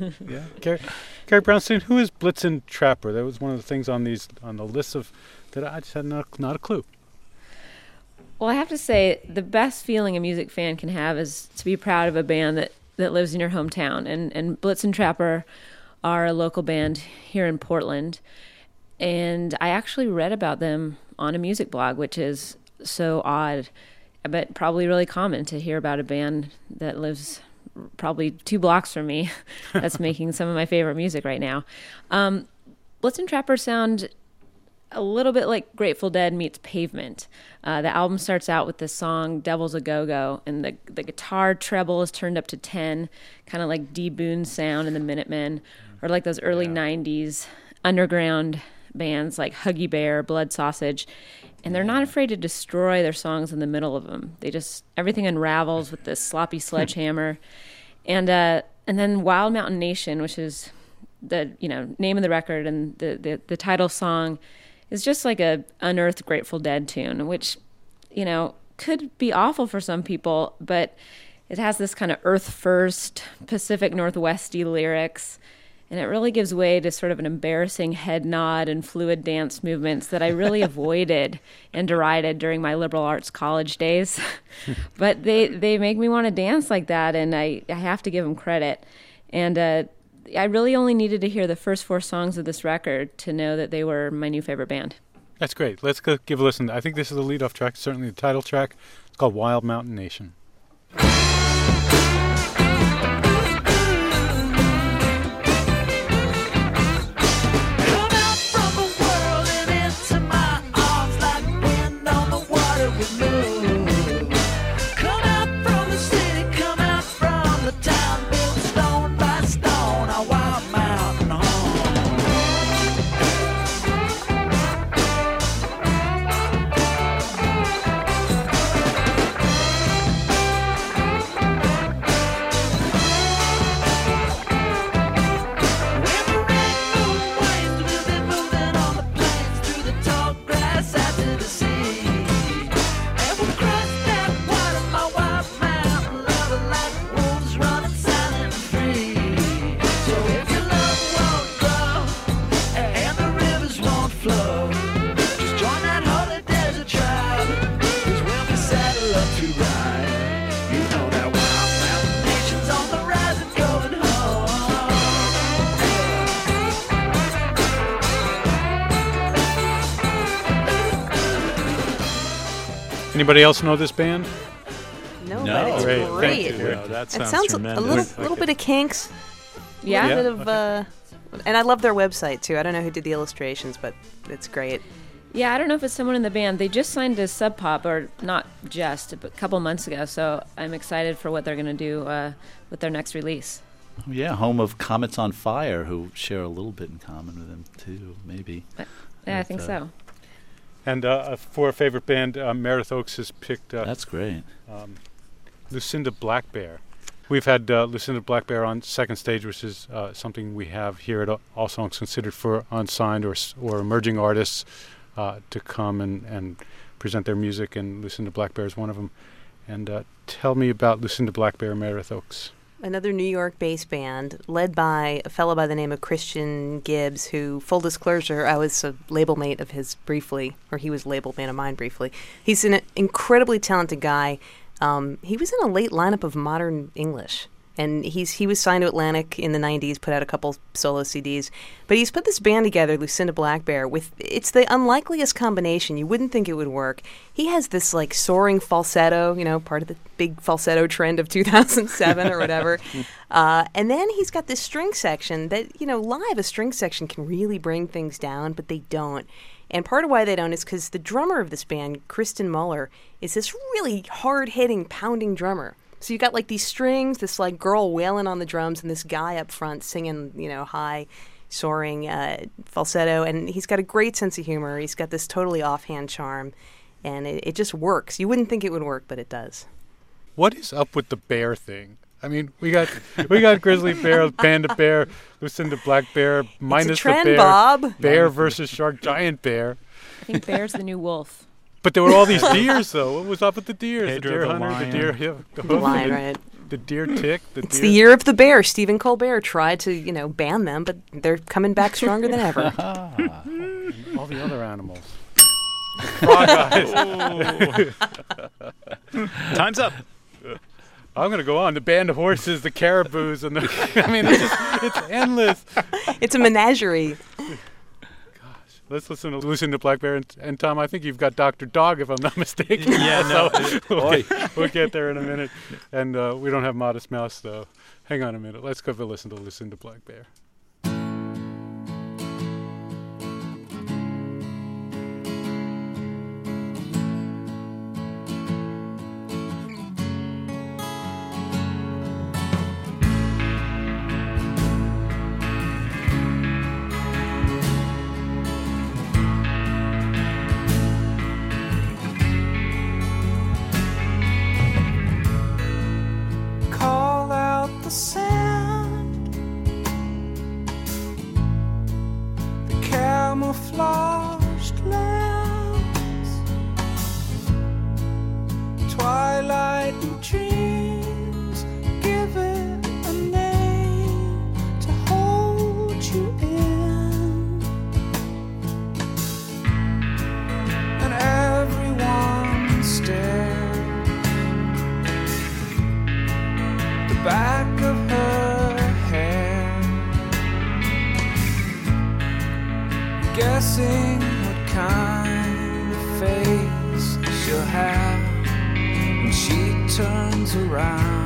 Carrie Brownstein, who is Blitzen Trapper? That was one of the things on the list of that I just had not a clue. Well, I have to say, the best feeling a music fan can have is to be proud of a band that lives in your hometown. And Blitzen Trapper are a local band here in Portland. And I actually read about them on a music blog, which is so odd, but probably really common to hear about a band that lives probably 2 blocks from me that's making some of my favorite music right now. Blitzen Trapper sound a little bit like Grateful Dead meets Pavement. The album starts out with the song Devil's a Go-Go, and the guitar treble is turned up to 10, kind of like D. Boone sound in the Minutemen, or like those early 90s underground bands like Huggy Bear, Blood Sausage, and they're not afraid to destroy their songs in the middle of them. Everything unravels with this sloppy sledgehammer. And then Wild Mountain Nation, which is the name of the record, and the title song is just like a unearthed Grateful Dead tune, which, could be awful for some people, but it has this kind of earth first, Pacific Northwesty lyrics, and it really gives way to sort of an embarrassing head nod and fluid dance movements that I really avoided and derided during my liberal arts college days. But they make me want to dance like that, and I have to give them credit. And I really only needed to hear the first 4 songs of this record to know that they were my new favorite band. That's great. Let's go give a listen. I think this is the lead-off track, certainly the title track. It's called Wild Mountain Nation. Anybody else know this band? No, but it's great. Thank you. That It sounds sounds a tremendous. little bit of Kinks. Yeah. A little bit of And I love their website, too. I don't know who did the illustrations, but it's great. Yeah, I don't know if it's someone in the band. They just signed to Sub Pop, or not just, but a couple months ago. So I'm excited for what they're going to do with their next release. Oh, yeah, home of Comets on Fire, who share a little bit in common with them, too, maybe. Yeah, I think so. And for a favorite band, Meredith Oaks has picked... That's great. Lucinda Blackbear. We've had Lucinda Blackbear on Second Stage, which is something we have here at All Songs Considered for unsigned or emerging artists to come and present their music, and Lucinda Blackbear is one of them. And tell me about Lucinda Blackbear, Meredith Oaks. Another New York-based band led by a fellow by the name of Christian Gibbs, who, full disclosure, I was a label mate of his briefly, or he was label mate of mine briefly. He's an incredibly talented guy. He was in a late lineup of Modern English, and he was signed to Atlantic in the 90s, put out a couple solo CDs. But he's put this band together, Lucinda Blackbear, it's the unlikeliest combination. You wouldn't think it would work. He has this like soaring falsetto, part of the big falsetto trend of 2007 or whatever. And then he's got this string section that, live a string section can really bring things down, but they don't. And part of why they don't is because the drummer of this band, Kristen Muller, is this really hard-hitting, pounding drummer. So you got like these strings, this like girl wailing on the drums, and this guy up front singing, high, soaring falsetto. And he's got a great sense of humor. He's got this totally offhand charm, and it just works. You wouldn't think it would work, but it does. What is up with the bear thing? I mean, we got grizzly bear, panda bear, Lucinda Blackbear, minus it's a trend, the bear, Bob. Bear versus shark, giant bear. I think bear's the new wolf. But there were all these deers, though. What was up with the deers? Pedro the deer the hunter, lion. the deer, The lion, right? The deer tick. It's the year of the bear. Stephen Colbert tried to, ban them, but they're coming back stronger than ever. All the other animals. Frog eyes. Time's up. I'm going to go on. The band of horses, the caribous, and it's endless. It's a menagerie. Let's listen to Lucinda Blackbear. And Tom, I think you've got Dr. Dog, if I'm not mistaken. Yeah, no. We'll get there in a minute. And we don't have Modest Mouse, though. Hang on a minute. Let's go listen to Lucinda Blackbear. Call out the sand, the camouflaged lands, twilight and dreams. Give it a name to hold you in, and everyone stares. Back of her hair, guessing what kind of face she'll have when she turns around.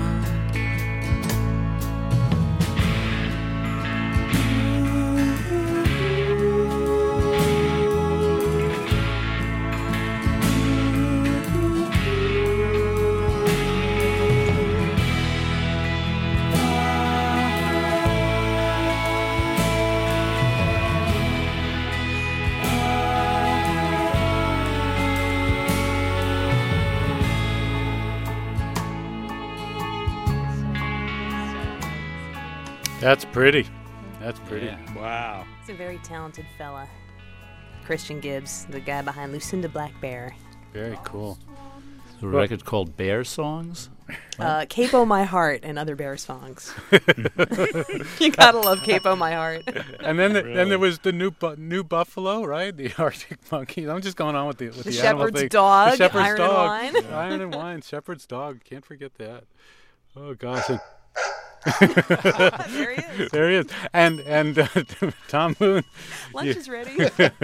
That's pretty. That's pretty. Yeah. Wow. He's a very talented fella. Christian Gibbs, the guy behind Lucinda Blackbear. Very cool. A record called Bear Songs? Capo My Heart and other bear songs. You gotta love Capo My Heart. And then then there was the new buffalo, right? The Arctic monkey. I'm just going on with the animal shepherd's thing. dog, The shepherd's Iron dog. and Wine. Iron and Wine. Shepherd's dog. Can't forget that. Oh gosh. And There he is. there he is. And Tom Moon. Lunch you- is ready.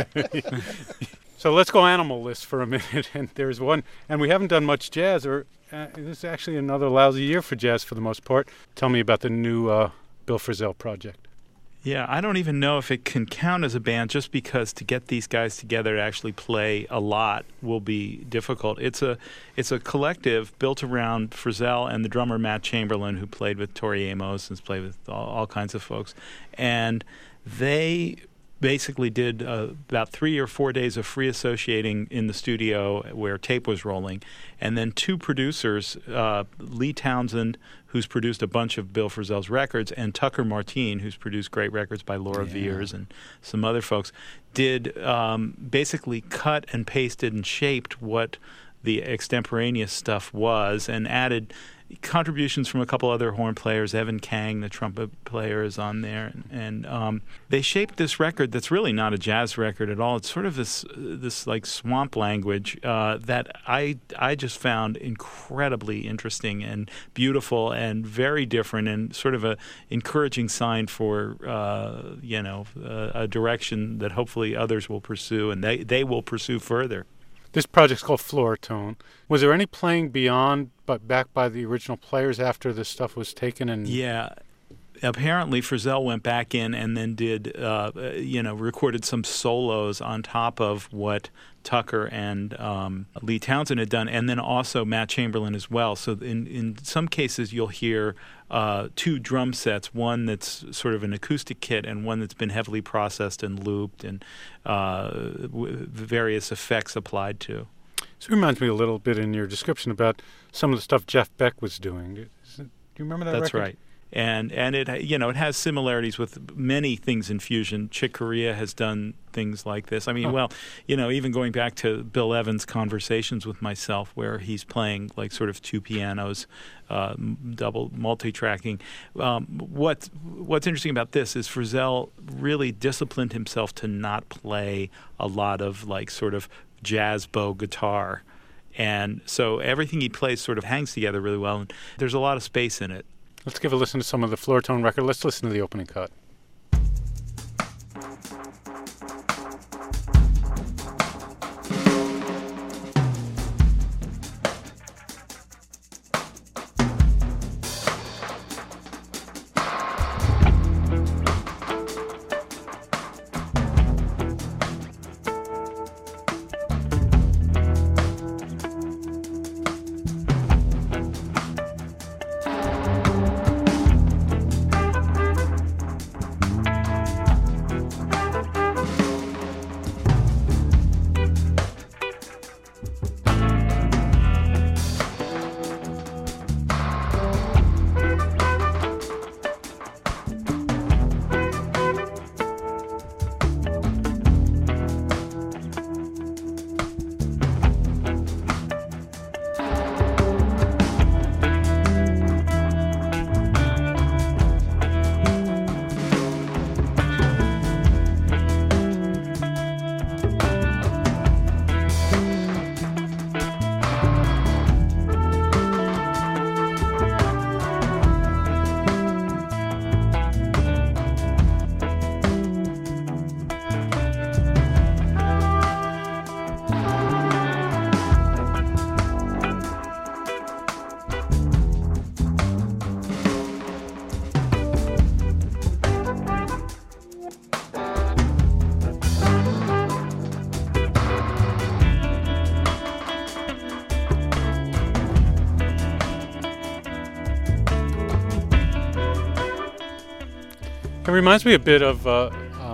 So let's go animal list for a minute. And there's one, and we haven't done much jazz, or this is actually another lousy year for jazz for the most part. Tell me about the new Bill Frisell project. Yeah, I don't even know if it can count as a band, just because to get these guys together to actually play a lot will be difficult. It's a collective built around Frizzell and the drummer Matt Chamberlain, who played with Tori Amos and played with all kinds of folks. And they basically did about 3 or 4 days of free associating in the studio where tape was rolling. And then 2 producers, Lee Townsend, who's produced a bunch of Bill Frisell's records, and Tucker Martine, who's produced great records by Laura Veers and some other folks, did basically cut and pasted and shaped what the extemporaneous stuff was, and added contributions from a couple other horn players. Evan Kang, the trumpet player, is on there, and they shaped this record that's really not a jazz record at all. It's sort of this like swamp language that I just found incredibly interesting and beautiful and very different, and sort of a encouraging sign for a direction that hopefully others will pursue, and they will pursue further. This project's called Floor Tone. Was there any playing beyond, but back by the original players after this stuff was taken? And yeah, apparently Frizzell went back in and then did, recorded some solos on top of what Tucker and Lee Townsend had done, and then also Matt Chamberlain as well. So in some cases you'll hear 2 drum sets, one that's sort of an acoustic kit and one that's been heavily processed and looped and various effects applied to. So it reminds me a little bit in your description about some of the stuff Jeff Beck was doing. Do you remember that That's record? right. And it it has similarities with many things in fusion. Chick Corea has done things like this. I mean, even going back to Bill Evans' Conversations with Myself, where he's playing like sort of 2 pianos, double multi-tracking. What's interesting about this is Frizzell really disciplined himself to not play a lot of like sort of jazz bow guitar, and so everything he plays sort of hangs together really well, and there's a lot of space in it. Let's give a listen to some of the Floor Tone record. Let's listen to the opening cut. It reminds me a bit of a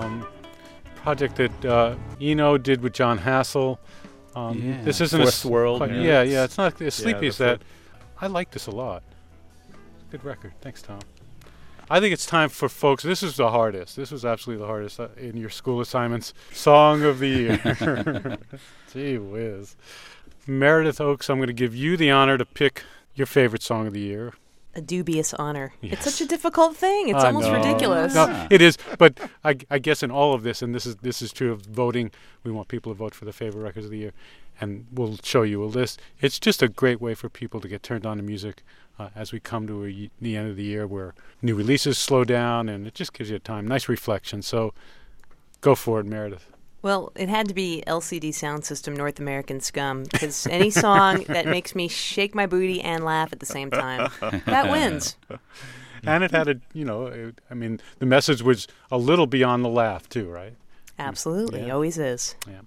project that Eno did with John Hassel. This isn't Fourth World. It's not as sleepy as that. I like this a lot. Good record. Thanks, Tom. I think it's time for folks. This is the hardest. This was absolutely the hardest in your school assignments. Song of the Year. Gee whiz. Meredith Oakes, I'm going to give you the honor to pick your favorite song of the year. A dubious honor. Yes. It's such a difficult thing. It's almost ridiculous. No, it is. But I guess in all of this, and this is true of voting, we want people to vote for the favorite records of the year, and we'll show you a list. It's just a great way for people to get turned on to music as we come to the end of the year where new releases slow down, and it just gives you a time. Nice reflection. So go for it, Meredith. Well, it had to be LCD Sound System North American Scum, because any song that makes me shake my booty and laugh at the same time, that wins. And it had the message was a little beyond the laugh too, right? Absolutely, Yeah. always is. Yeah.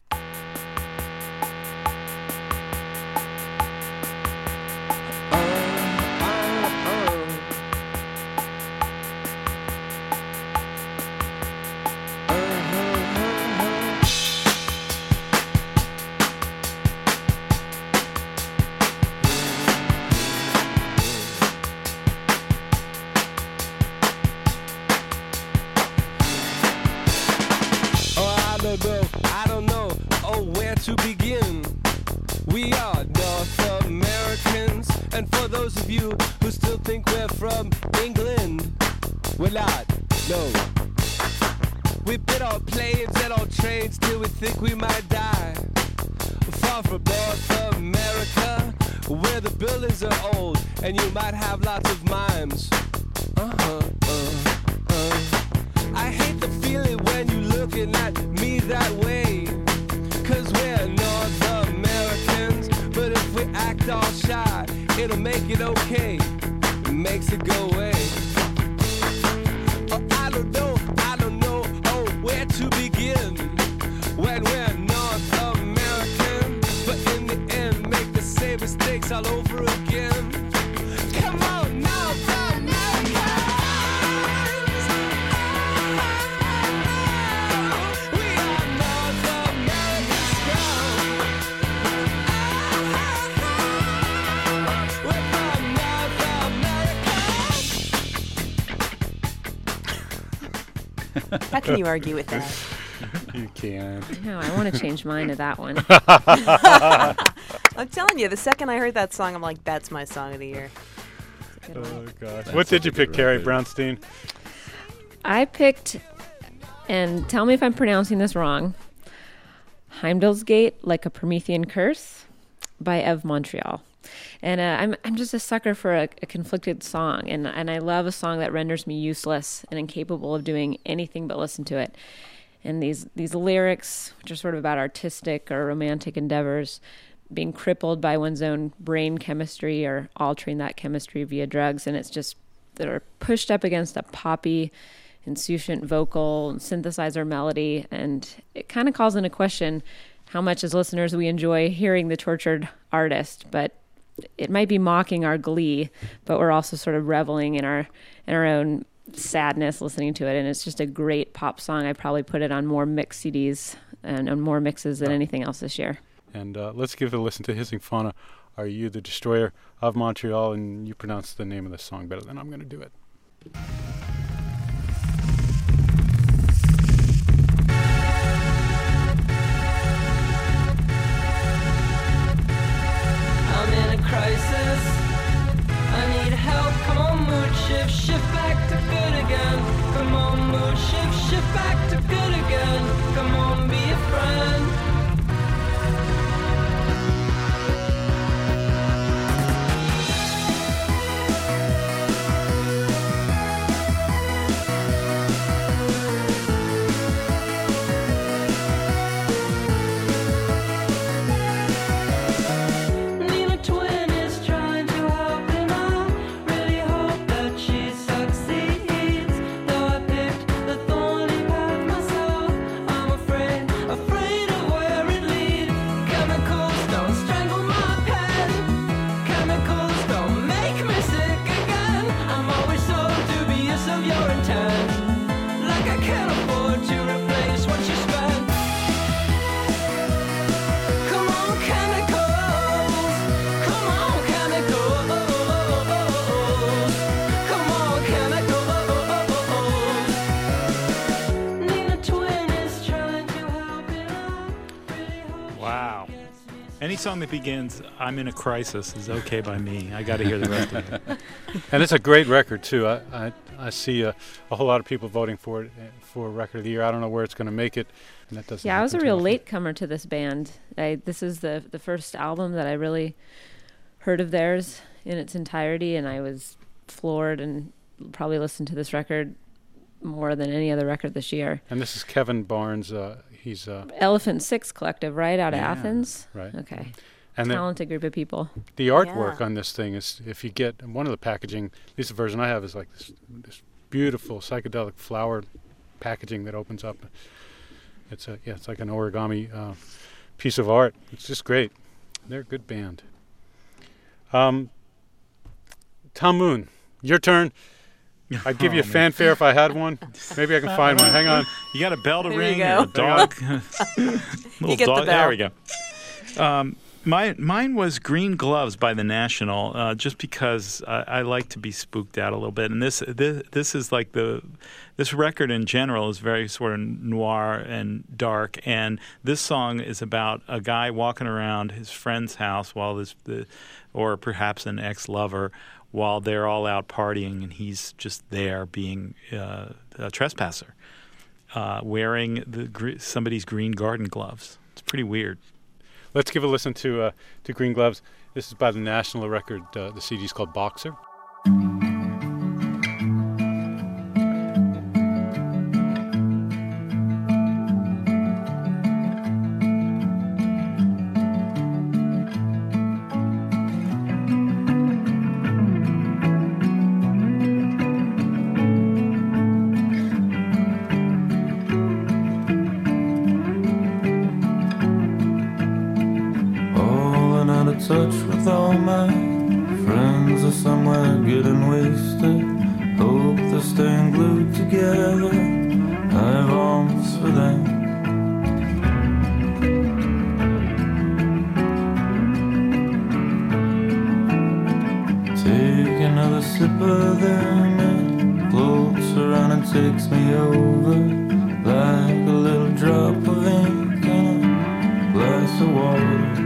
I don't know, where to begin. We are North Americans, and for those of you who still think we're from England, we're not, no. We've been on planes and on trains till we think we might die. Far from North America, where the buildings are old, and you might have lots of mimes. I hate the feeling when you looking at me that way, 'cause we're North Americans, but if we act all shy, it'll make it okay, it makes it go away. I don't know, where to begin, when we're North American, but in the end, make the same mistakes all over again. Come on, North America! How can you argue with that? You can't. No, I want to change mine to that one. I'm telling you, the second I heard that song, I'm like, that's my song of the year. Oh, gosh. What did you pick, Carrie Brownstein? I picked, and tell me if I'm pronouncing this wrong, Heimdallsgate, Like a Promethean Curse by Eve Montreal. And I'm just a sucker for a conflicted song, and I love a song that renders me useless and incapable of doing anything but listen to it. And these lyrics, which are sort of about artistic or romantic endeavors, being crippled by one's own brain chemistry or altering that chemistry via drugs, and it's just that are pushed up against a poppy, insouciant vocal and synthesizer melody, and it kind of calls into question how much as listeners we enjoy hearing the tortured artist, but it might be mocking our glee, but we're also sort of reveling in our own sadness listening to it, and it's just a great pop song. I probably put it on more mix CDs and on more mixes than anything else this year. And let's give it a listen to Hissing Fauna, Are You the Destroyer of Montreal? And you pronounce the name of the song better than I'm going to do it. I'm in a crisis. I need help. Come on, mood shift back to good again. Come on, mood shift back to good again. Come on, be a friend. Any song that begins, I'm in a crisis, is okay by me. I got to hear the rest of it. And it's a great record, too. I see a whole lot of people voting for it for Record of the Year. I don't know where it's going to make it. And that doesn't I was a happen real too often. latecomer to this band. This is the first album that I really heard of theirs in its entirety, and I was floored and probably listened to this record more than any other record this year. And this is Kevin Barnes. He's Elephant Six Collective, right, out of Yeah, Athens? right. Okay. And talented group of people. The artwork on this thing is, if you get one of the packaging, at least the version I have is like this beautiful psychedelic flower packaging that opens up. It's like an origami piece of art. It's just great. They're a good band. Tom Moon, your turn. I'd give you a fanfare if I had one. Maybe I can find one. Hang on. You got a bell to There ring you or a go. dog? You get the bell. There we go. Mine was Green Gloves by The National, just because I like to be spooked out a little bit. And this is like this record in general is very sort of noir and dark. And this song is about a guy walking around his friend's house or perhaps an ex-lover, while they're all out partying, and he's just there being a trespasser, wearing somebody's green garden gloves. It's pretty weird. Let's give a listen to Green Gloves. This is by the National record. The CD's called Boxer. Touch with all my friends are somewhere getting wasted. Hope they're staying glued together. I have arms for them. Take another sip of them. It floats around and takes me over like a little drop of ink in a glass of water.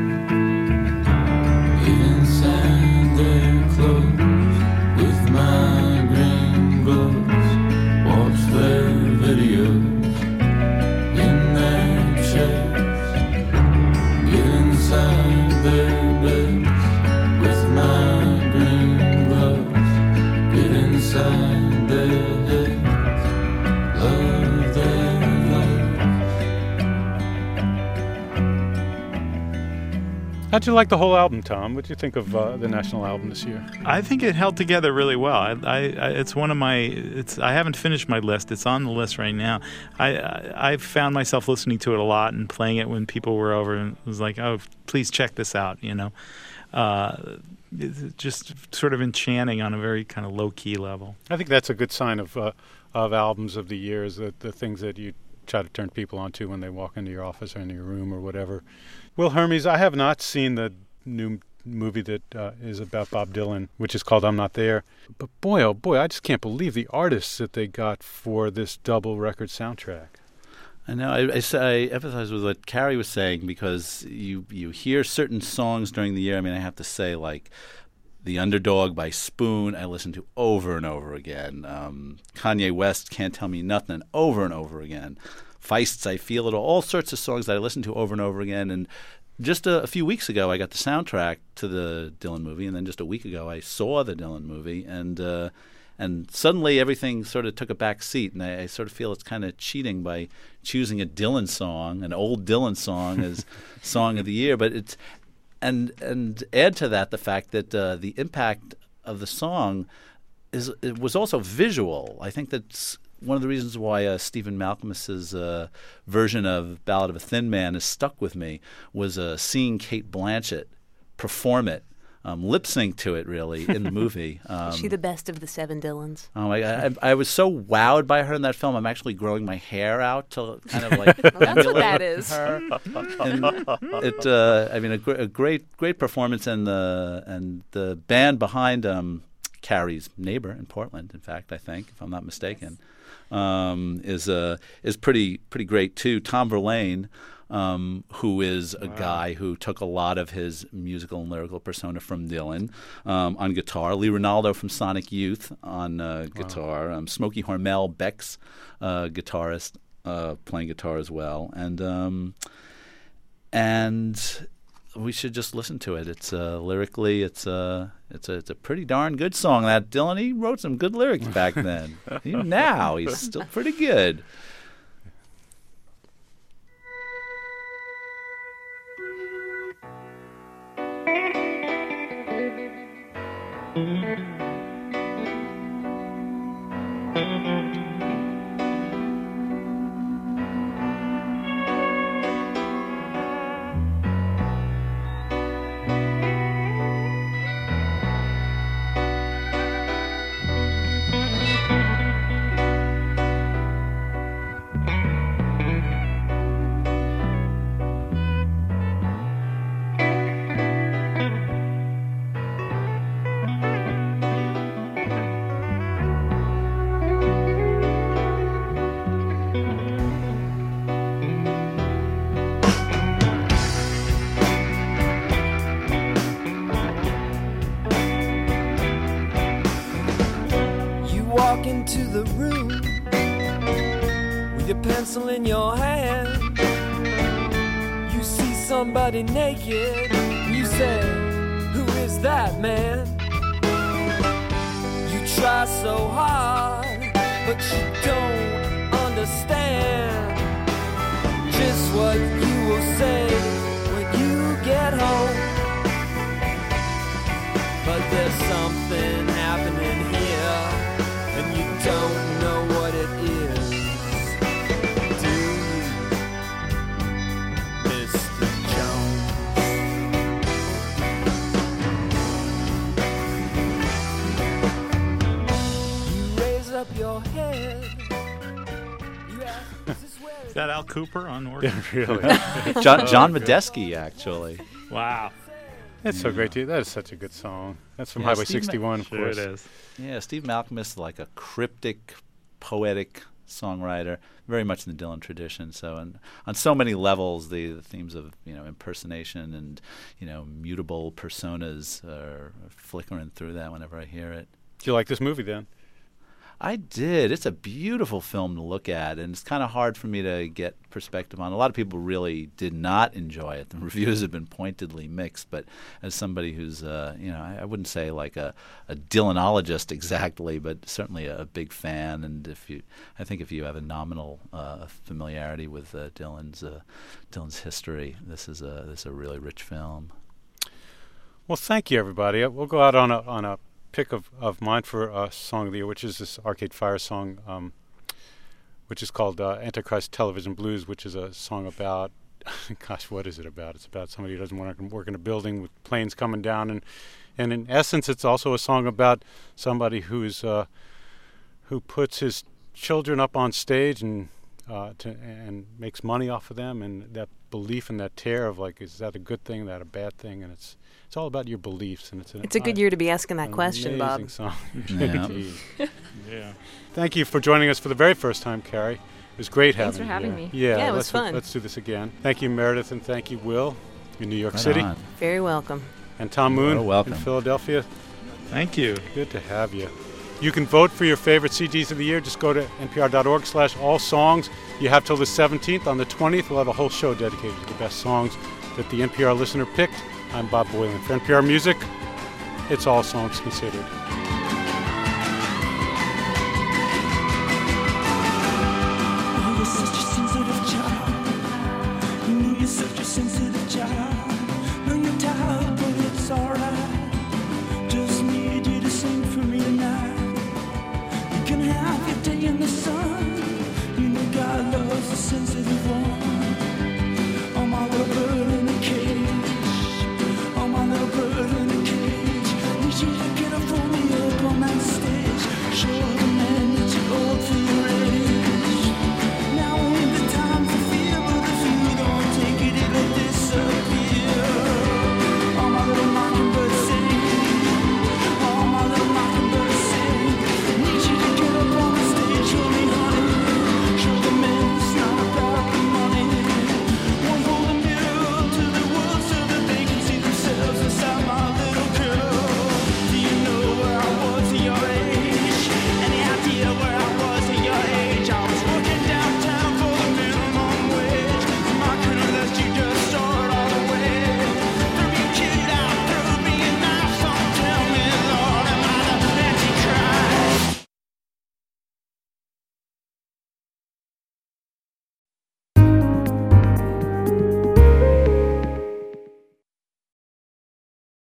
Inside their clothes, with my green gloves, watch their videos in their chairs. Get inside their beds, with my green gloves. Get inside their heads, love their How'd you like the whole album, Tom? What did you think of the National album this year? I think it held together really well. It's one of my. I haven't finished my list. It's on the list right now. I found myself listening to it a lot and playing it when people were over, and was like, "Oh, please check this out." It's just sort of enchanting on a very kind of low key level. I think that's a good sign of albums of the year, is that the things that you try to turn people onto when they walk into your office or into your room or whatever. Will Hermes, I have not seen the new movie that is about Bob Dylan, which is called I'm Not There. But boy, oh boy, I just can't believe the artists that they got for this double record soundtrack. I know. I empathize with what Carrie was saying, because you hear certain songs during the year. I mean, I have to say, like, The Underdog by Spoon, I listen to over and over again. Kanye West, Can't Tell Me Nothing, over and over again. Feist's I Feel It, all sorts of songs that I listen to over and over again. And just a few weeks ago, I got the soundtrack to the Dylan movie, and then just a week ago, I saw the Dylan movie, and suddenly everything sort of took a back seat, and I sort of feel it's kind of cheating by choosing a Dylan song, an old Dylan song, as Song of the Year. But it's and add to that the fact that the impact of the song it was also visual. I think that's one of the reasons why Stephen Malkmus's version of Ballad of a Thin Man has stuck with me was seeing Cate Blanchett perform it, lip sync to it, really, in the movie. Is she the best of the seven Dylans? Oh my God! I was so wowed by her in that film. I'm actually growing my hair out to kind of like that's what that is. Her. And I mean, a great performance, and the band behind Carrie's neighbor in Portland, in fact, I think, if I'm not mistaken, is pretty great too. Tom Verlaine, who is a guy who took a lot of his musical and lyrical persona from Dylan on guitar. Lee Ronaldo from Sonic Youth on guitar. Smokey Hormel, Beck's guitarist, playing guitar as well. And we should just listen to it. It's lyrically, it's a pretty darn good song. That Dylan, he wrote some good lyrics back then. Even now, he's still pretty good. the room with your pencil in your hand. You see somebody naked, you say, who is that man? You try so hard, but you don't understand just what you will say when you get home. But there's something happening here, and you don't know what it is. Do you, Mr. Jones? You raise up your head. You ask, is this where Is that Al Cooper on organ? Really? John Medeski, actually. Wow. It's so great to you. That is such a good song. That's from Yeah, Highway Steve 61, of Sure course. it is. Yeah, Steve Malcolm is like a cryptic, poetic songwriter, very much in the Dylan tradition. So, and on so many levels, the themes of impersonation and mutable personas are flickering through that whenever I hear it. Do you like this movie then? I did. It's a beautiful film to look at, and it's kind of hard for me to get perspective on. A lot of people really did not enjoy it. The reviews have been pointedly mixed, but as somebody who's, I wouldn't say like a Dylanologist exactly, but certainly a big fan. And I think if you have a nominal familiarity with Dylan's history, this is a really rich film. Well, thank you, everybody. We'll go out on a pick of mine for Song of the Year, which is this Arcade Fire song, which is called Antichrist Television Blues, which is a song about, gosh, what is it about? It's about somebody who doesn't want to work in a building with planes coming down, and in essence, it's also a song about somebody who puts his children up on stage and makes money off of them, and that belief and that tear of like, is that a good thing, that a bad thing, and it's all about your beliefs, and it's a good year to be asking that question, Bob. Amazing song. Yeah. Yeah. Thank you for joining us for the very first time, Carrie. It was great Thanks having for you. having me. Yeah, it was fun. Let's do this again. Thank you, Meredith, and thank you, Will, in New York Right City, on. Very welcome. and Tom Moon welcome. in Philadelphia. Thank you. Good to have you. You can vote for your favorite CDs of the year. Just go to npr.org/allsongs. You have till the 17th. On the 20th, we'll have a whole show dedicated to the best songs that the NPR listener picked. I'm Bob Boylan. For NPR Music, it's All Songs Considered.